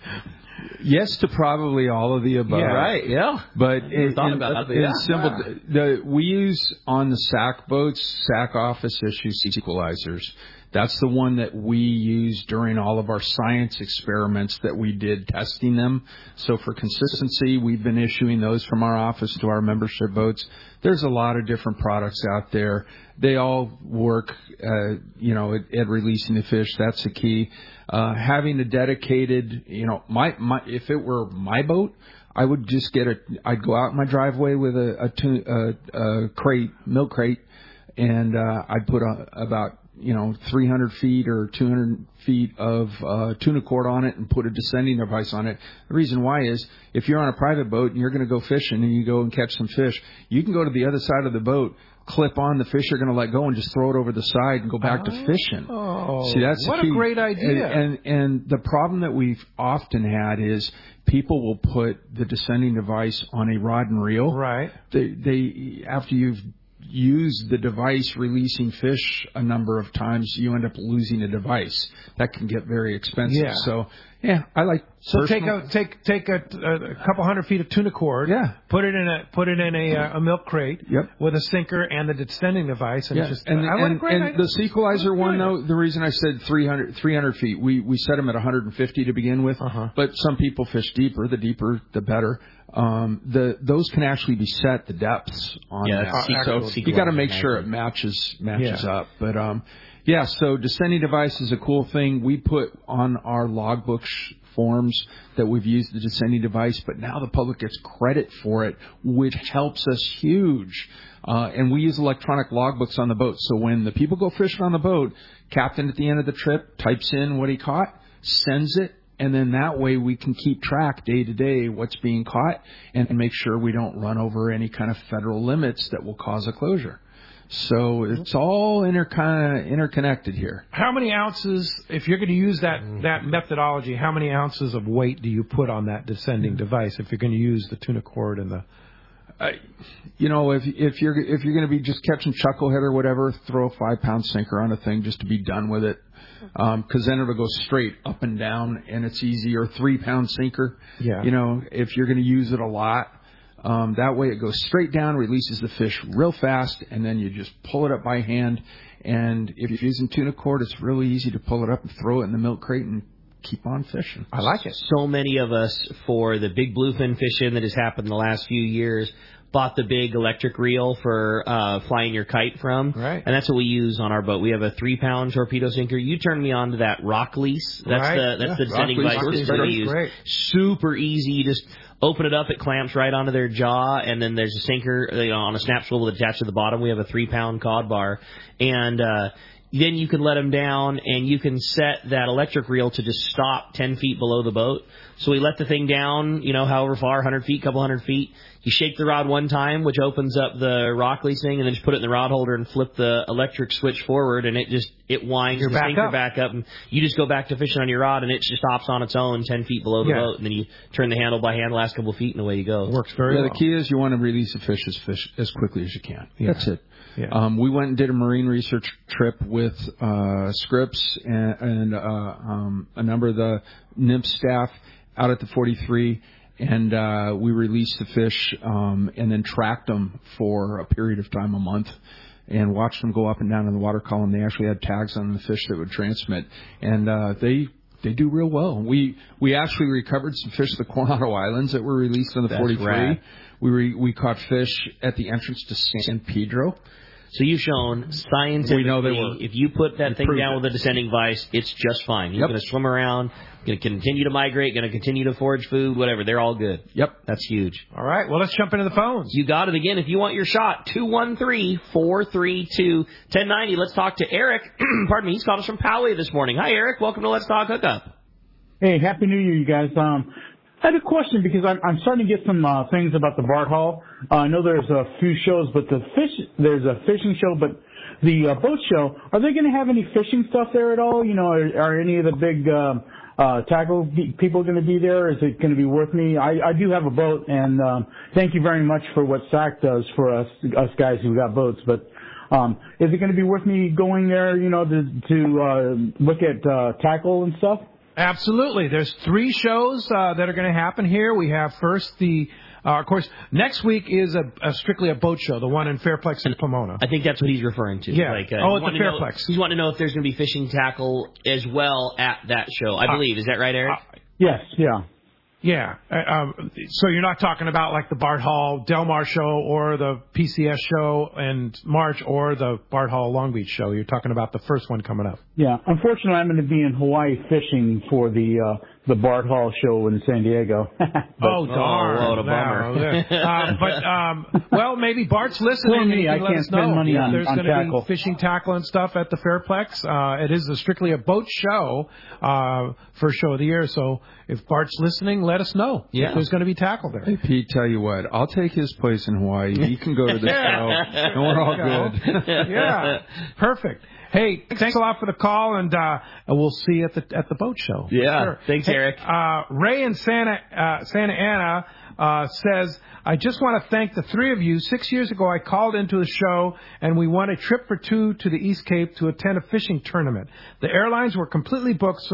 Yes to probably all of the above. Yeah. Right, yeah. But in, in, about in yeah. simple, the, we use on the sack boats, sack office issues equalizers. That's the one that we use during all of our science experiments that we did testing them. So for consistency, we've been issuing those from our office to our membership boats. There's a lot of different products out there. They all work, uh, you know, at, at releasing the fish. That's the key. Uh, having a dedicated, you know, my, my, if it were my boat, I would just get a, I'd go out in my driveway with a, a, tun- a, a crate, milk crate, and, uh, I'd put a, about, you know, three hundred feet or two hundred feet of uh, tuna cord on it and put a descending device on it. The reason why is if you're on a private boat and you're going to go fishing and you go and catch some fish, you can go to the other side of the boat, clip on the fish you're going to let go, and just throw it over the side and go back oh, to fishing. Oh, See, that's what the key. a great idea. And, and, and the problem that we've often had is people will put the descending device on a rod and reel. Right. They, they after you've use the device releasing fish a number of times, you end up losing a device. That can get very expensive. Yeah. So, yeah, I like. So personal. take a take take a, a couple hundred feet of tuna cord. Yeah. Put it in a put it in a, a milk crate. Yep. With a sinker and the descending device, and Yeah. just and, I and, great and the Sequelizer one though, the reason I said three hundred, three hundred feet, we we set them at one hundred fifty to begin with. Uh-huh. But some people fish deeper. The deeper, the better. Um, the those can actually be set the depths on yeah, that. that's So, cool you got to make sure it matches matches Yeah. up. But um, yeah. So descending device is a cool thing. We put on our logbook sh- forms that we've used the descending device, but now the public gets credit for it, which helps us huge. Uh, and we use electronic logbooks on the boat. So when the people go fishing on the boat, captain at the end of the trip types in what he caught, sends it, and then that way we can keep track day to day what's being caught and make sure we don't run over any kind of federal limits that will cause a closure. So it's all inter- kind of interconnected here. How many ounces, if you're going to use that, that methodology, how many ounces of weight do you put on that descending device if you're going to use the tuna cord and the... Uh, you know, if if you're if you're going to be just catching chucklehead or whatever, throw a five pound sinker on a thing just to be done with it, because um, then it'll go straight up and down and it's easy. Or three pound sinker. Yeah. You know, if you're going to use it a lot, um, that way it goes straight down, releases the fish real fast, and then you just pull it up by hand. And if you're using tuna cord, it's really easy to pull it up and throw it in the milk crate and keep on fishing. I like it. So many of us, for the big bluefin fishing that has happened the last few years, bought the big electric reel for uh, flying your kite from. Right. And that's what we use on our boat. We have a three-pound torpedo sinker. You turned me on to that rock lease. That's Right. the that's Yeah. the descending Rock device lease that we is use. great. Super easy. You just open it up. It clamps right onto their jaw, and then there's a sinker you know, on a snap swivel attached to the bottom. We have a three-pound cod bar, and uh, then you can let them down, and you can set that electric reel to just stop ten feet below the boat. So we let the thing down, you know, however far, one hundred feet, couple hundred feet. You shake the rod one time, which opens up the rock lease thing, and then just put it in the rod holder and flip the electric switch forward, and it just it winds You're the back sinker up. back up, and you just go back to fishing on your rod, and it just stops on its own ten feet below the Yeah. boat, and then you turn the handle by hand the last couple of feet, and away you go. Works very yeah, well. the key is you want to release the fish as fish as quickly as you can. Yeah. That's it. Yeah. Um, we went and did a marine research trip with uh, Scripps and, and uh, um, a number of the N I M S staff out at the forty-three, and uh, we released the fish um, and then tracked them for a period of time, a month, and watched them go up and down in the water column. They actually had tags on the fish that would transmit, and uh, they they do real well. We we actually recovered some fish at the Coronado Islands that were released on the That's forty-three. rad. We re, we caught fish at the entrance to San Pedro. So you've shown scientifically, We know they were. if you put that We thing proved down it. with a descending vise, it's just fine. You're Yep. going to swim around, going to continue to migrate, going to continue to forage food, whatever. They're all good. Yep. That's huge. All right, well, let's jump into the phones. You got it again. If you want your shot, two one three, four three two, one zero nine zero. Let's talk to Eric. Pardon me. He's called us from Poway this morning. Hi, Eric. Welcome to Let's Talk Hookup. Hey, Happy New Year, you guys. Um, I had a question because I'm, I'm starting to get some uh, things about the Bart Hall. Uh, I know there's a few shows, but the fish there's a fishing show, but the uh, boat show, are they going to have any fishing stuff there at all? You know, are, are any of the big um, uh, tackle be- people going to be there? Is it going to be worth me? I, I do have a boat, and um, thank you very much for what S A C does for us us guys who got boats. But um, is it going to be worth me going there? You know, to to uh, look at uh, tackle and stuff? Absolutely. There's three shows uh, that are going to happen here. We have first the, uh, of course, next week is a, a strictly a boat show, the one in Fairplex in Pomona. I think that's what he's referring to. Yeah. Like, uh, Oh, he's at the wanting to know- Fairplex. He's wanting to know if there's going to be fishing tackle as well at that show. I Uh, believe. Is that right, Eric? Yes, yeah. Yeah. Uh, um, so you're not talking about like the Bart Hall Del Mar show or the P C S show in March or the Bart Hall Long Beach show. You're talking about the first one coming up. Yeah, unfortunately, I'm going to be in Hawaii fishing for the uh, the Bart Hall show in San Diego. But, oh, darn. what a bummer. No, uh, but, um, well, maybe Bart's listening. For me, and he I can let can't us spend know. money Yeah, on- There's on going to tackle. be fishing tackle and stuff at the Fairplex. Uh, it is a strictly a boat show, uh, first show of the year. So if Bart's listening, let us know Yeah. if there's going to be tackle there. Hey, Pete, tell you what, I'll take his place in Hawaii. He can go to the show, and we're all good. Yeah, perfect. Hey, thanks a lot for the call, and uh, we'll see you at the at the boat show. Yeah, Sure. thanks, Hey, Eric. Uh, Ray in Santa uh, Santa Ana uh, says, I just want to thank the three of you. Six years ago, I called into the show, and we won a trip for two to the East Cape to attend a fishing tournament. The airlines were completely booked, so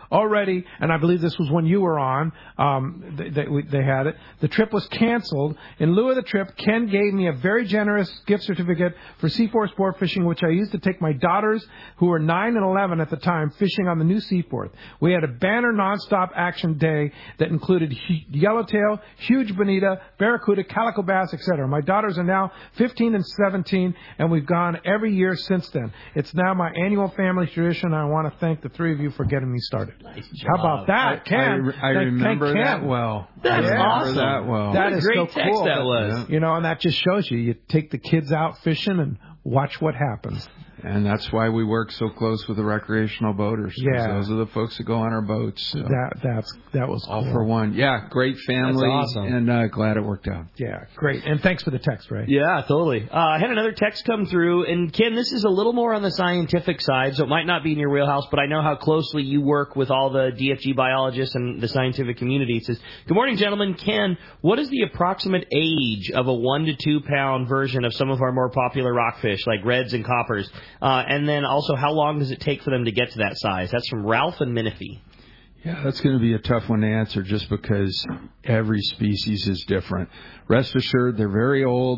already, and I believe this was when you were on, um, they, they, they had it. The trip was canceled. In lieu of the trip, Ken gave me a very generous gift certificate for C four Sport Fishing, which I used to take my daughters, who were nine and eleven at the time, fishing on the new Seaforth. We had a banner nonstop action day that included hu- yellowtail, huge bonita, barracuda, calico bass, et cetera. My daughters are now fifteen and seventeen, and we've gone every year since then. It's now my annual family tradition. I want to thank the three of you for getting me started. Nice How about that, I, Ken? I, re- I Thank- remember thank that Ken. well. That's I remember awesome. that well. That What a is great so text cool. that was. You know, and that just shows you, you take the kids out fishing and watch what happens. And that's why we work so close with the recreational boaters. 'Cause Yeah. Those are the folks that go on our boats. So. That that's that was All cool. for one. Yeah, great family. That's awesome. And uh, glad it worked out. Yeah, great. And thanks for the text, Ray. Yeah, totally. Uh, I had another text come through, and Ken, this is a little more on the scientific side, so it might not be in your wheelhouse, but I know how closely you work with all the D F G biologists and the scientific community. It says, good morning, gentlemen. Ken, what is the approximate age of a one to two pound version of some of our more popular rockfish, like reds and coppers? Uh, and then also, how long does it take for them to get to that size? That's from Ralph and Menifee. Yeah, that's going to be a tough one to answer just because every species is different. Rest assured, they're very old,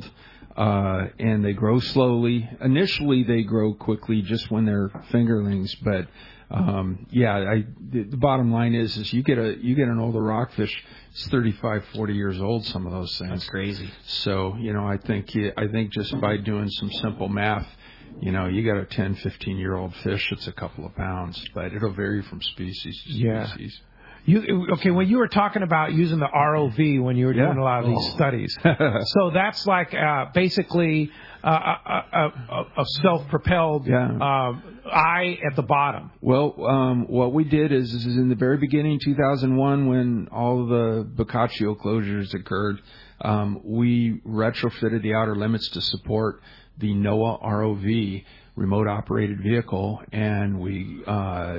uh, and they grow slowly. Initially, they grow quickly just when they're fingerlings, but um, yeah, I, the, the bottom line is, is you get a you get an older rockfish, it's thirty-five, forty years old. Some of those things. That's crazy. So you know, I think I think just by doing some simple math, you know, you got a ten, fifteen year old fish, it's a couple of pounds, but it'll vary from species to Yeah. species. You, okay, when you were talking about using the R O V when you were doing Yeah. a lot of these Oh. studies, so that's like uh, basically uh, a, a, a, a self-propelled Yeah. uh, eye at the bottom. Well, um, what we did is, is in the very beginning, two thousand one, when all of the Boccaccio closures occurred, um, we retrofitted the outer limits to support the NOAA R O V, remote operated vehicle, and we uh,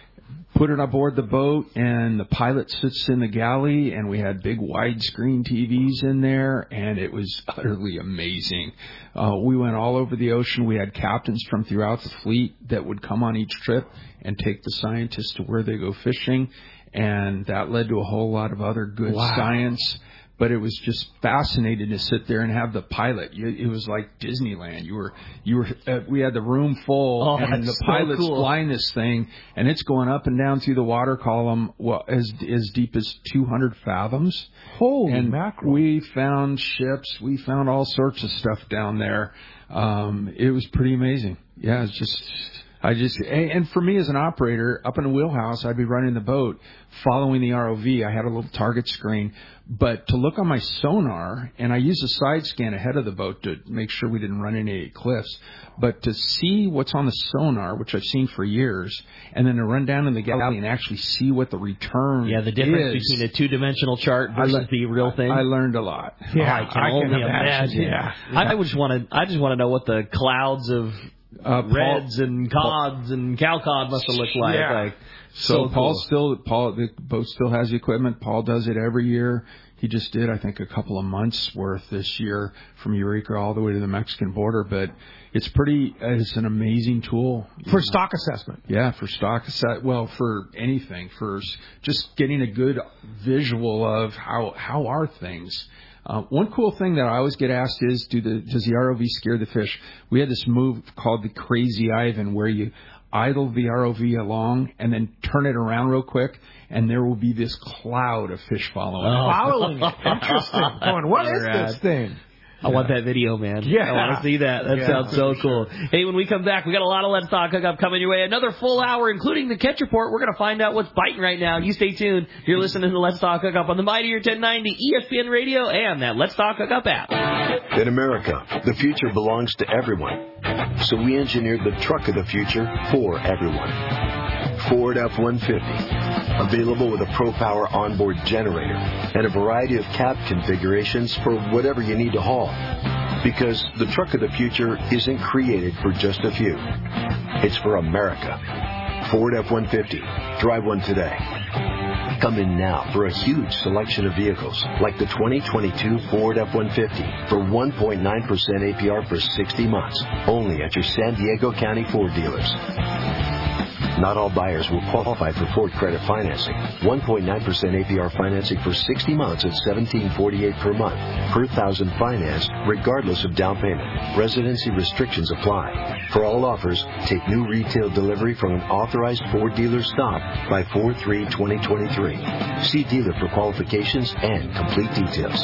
put it aboard the boat, and the pilot sits in the galley, and we had big widescreen T Vs in there, and it was utterly amazing. Uh, we went all over the ocean. We had captains from throughout the fleet that would come on each trip and take the scientists to where they go fishing, and that led to a whole lot of other good Wow. science. But it was just fascinating to sit there and have the pilot. You- It was like Disneyland. You were, you were. Uh, we had the room full, Oh, and that's the so pilot's cool. flying this thing, and it's going up and down through the water column, well, as as deep as two hundred fathoms. Holy and mackerel! We found ships. We found all sorts of stuff down there. Um, it was pretty amazing. Yeah, it's just. I just, and for me as an operator, up in the wheelhouse, I'd be running the boat, following the R O V. I had a little target screen, but to look on my sonar, and I used a side scan ahead of the boat to make sure we didn't run into any cliffs, but to see what's on the sonar, which I've seen for years, and then to run down in the galley and actually see what the return Yeah, the difference is. between a two-dimensional chart versus I le- the real thing. I learned a lot. Yeah, I can I can only imagine. imagine. Yeah. I, I just want to. I just want to know what the clouds of Uh, Paul- reds and cods and cow cod must have looked like. Yeah. Like So, so Paul cool. still, Paul, the boat still has the equipment. Paul does it every year. He just did, I think, a couple of months worth this year from Eureka all the way to the Mexican border. But it's pretty, it's an amazing tool. For stock assessment. Yeah, for stock asset. Well, for anything, for s- just getting a good visual of how how are things. Uh, one cool thing that I always get asked is, do the does the R O V scare the fish? We had this move called the Crazy Ivan, where you idle the R O V along and then turn it around real quick, and there will be this cloud of fish following. Oh. it. Following it. Interesting. Going, what is Rad. this thing? I want that video, man. Yeah. I want to see that. That Yeah, sounds so cool. Hey, when we come back, we got a lot of Let's Talk Hookup coming your way. Another full hour, including the catch report. We're going to find out what's biting right now. You stay tuned. You're listening to Let's Talk Hookup on the Mightier ten ninety E S P N Radio and that Let's Talk Hookup app. In America, the future belongs to everyone. So we engineered the truck of the future for everyone. Ford F one fifty. Available with a ProPower onboard generator and a variety of cab configurations for whatever you need to haul. Because the truck of the future isn't created for just a few. It's for America. Ford F one fifty. Drive one today. Come in now for a huge selection of vehicles like the twenty twenty-two Ford F one fifty for one point nine percent A P R for sixty months. Only at your San Diego County Ford dealers. Not all buyers will qualify for Ford credit financing. one point nine percent A P R financing for sixty months at seventeen forty-eight per month per thousand financed, regardless of down payment. Residency restrictions apply. For all offers, take new retail delivery from an authorized Ford dealer stop by four three twenty twenty-three. See dealer for qualifications and complete details.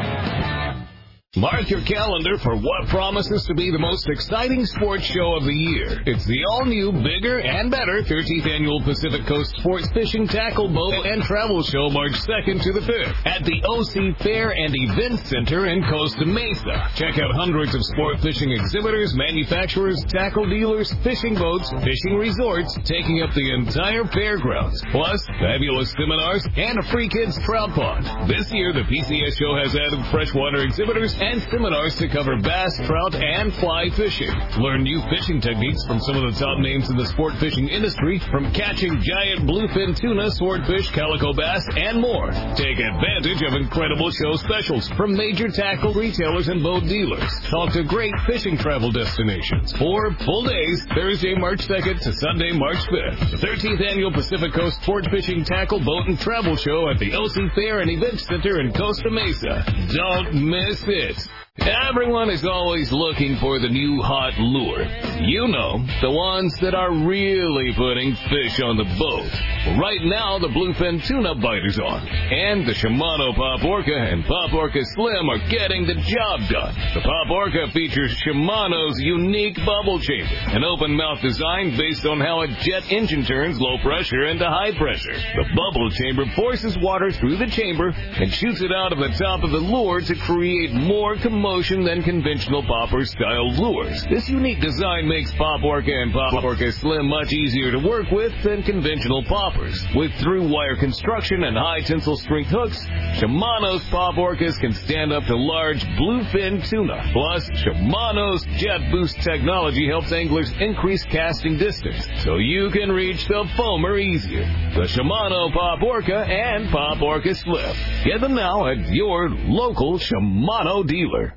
Mark your calendar for what promises to be the most exciting sports show of the year. It's the all-new, bigger, and better thirteenth Annual Pacific Coast Sports Fishing, Tackle, Boat, and Travel Show March second to the fifth at the O C Fair and Event Center in Costa Mesa. Check out hundreds of sport fishing exhibitors, manufacturers, tackle dealers, fishing boats, fishing resorts taking up the entire fairgrounds, plus fabulous seminars and a free kids trout pond. This year, the P C S show has added freshwater exhibitors and seminars to cover bass, trout, and fly fishing. Learn new fishing techniques from some of the top names in the sport fishing industry, from catching giant bluefin tuna, swordfish, calico bass, and more. Take advantage of incredible show specials from major tackle retailers and boat dealers. Talk to great fishing travel destinations. Four full days, Thursday, March second to Sunday, March fifth. The thirteenth Annual Pacific Coast Sport Fishing, Tackle, Boat, and Travel Show at the O C Fair and Event Center in Costa Mesa. Don't miss it. Everyone is always looking for the new hot lure. You know, the ones that are really putting fish on the boat. Well, right now, the bluefin tuna biter's on. And the Shimano Pop Orca and Pop Orca Slim are getting the job done. The Pop Orca features Shimano's unique bubble chamber, an open mouth design based on how a jet engine turns low pressure into high pressure. The bubble chamber forces water through the chamber and shoots it out of the top of the lure to create more commotion than conventional popper-style lures. This unique design makes Pop Orca and Pop Orca Slim much easier to work with than conventional poppers. With through-wire construction and high-tensile strength hooks, Shimano's Pop Orcas can stand up to large bluefin tuna. Plus, Shimano's Jet Boost technology helps anglers increase casting distance, so you can reach the foamer easier. The Shimano Pop Orca and Pop Orca Slim. Get them now at your local Shimano dealer.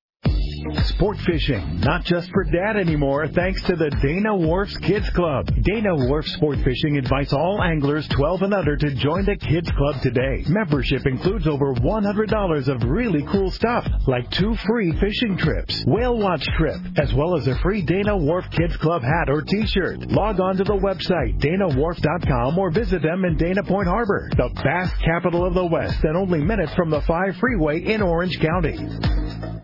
Sport fishing, not just for dad anymore, thanks to the Dana Wharf's Kids Club. Dana Wharf Sport Fishing invites all anglers twelve and under to join the Kids Club today. Membership includes over one hundred dollars of really cool stuff, like two free fishing trips, whale watch trip, as well as a free Dana Wharf Kids Club hat or t-shirt. Log on to the website, dana wharf dot com, or visit them in Dana Point Harbor, the bass capital of the West and only minutes from the five freeway in Orange County.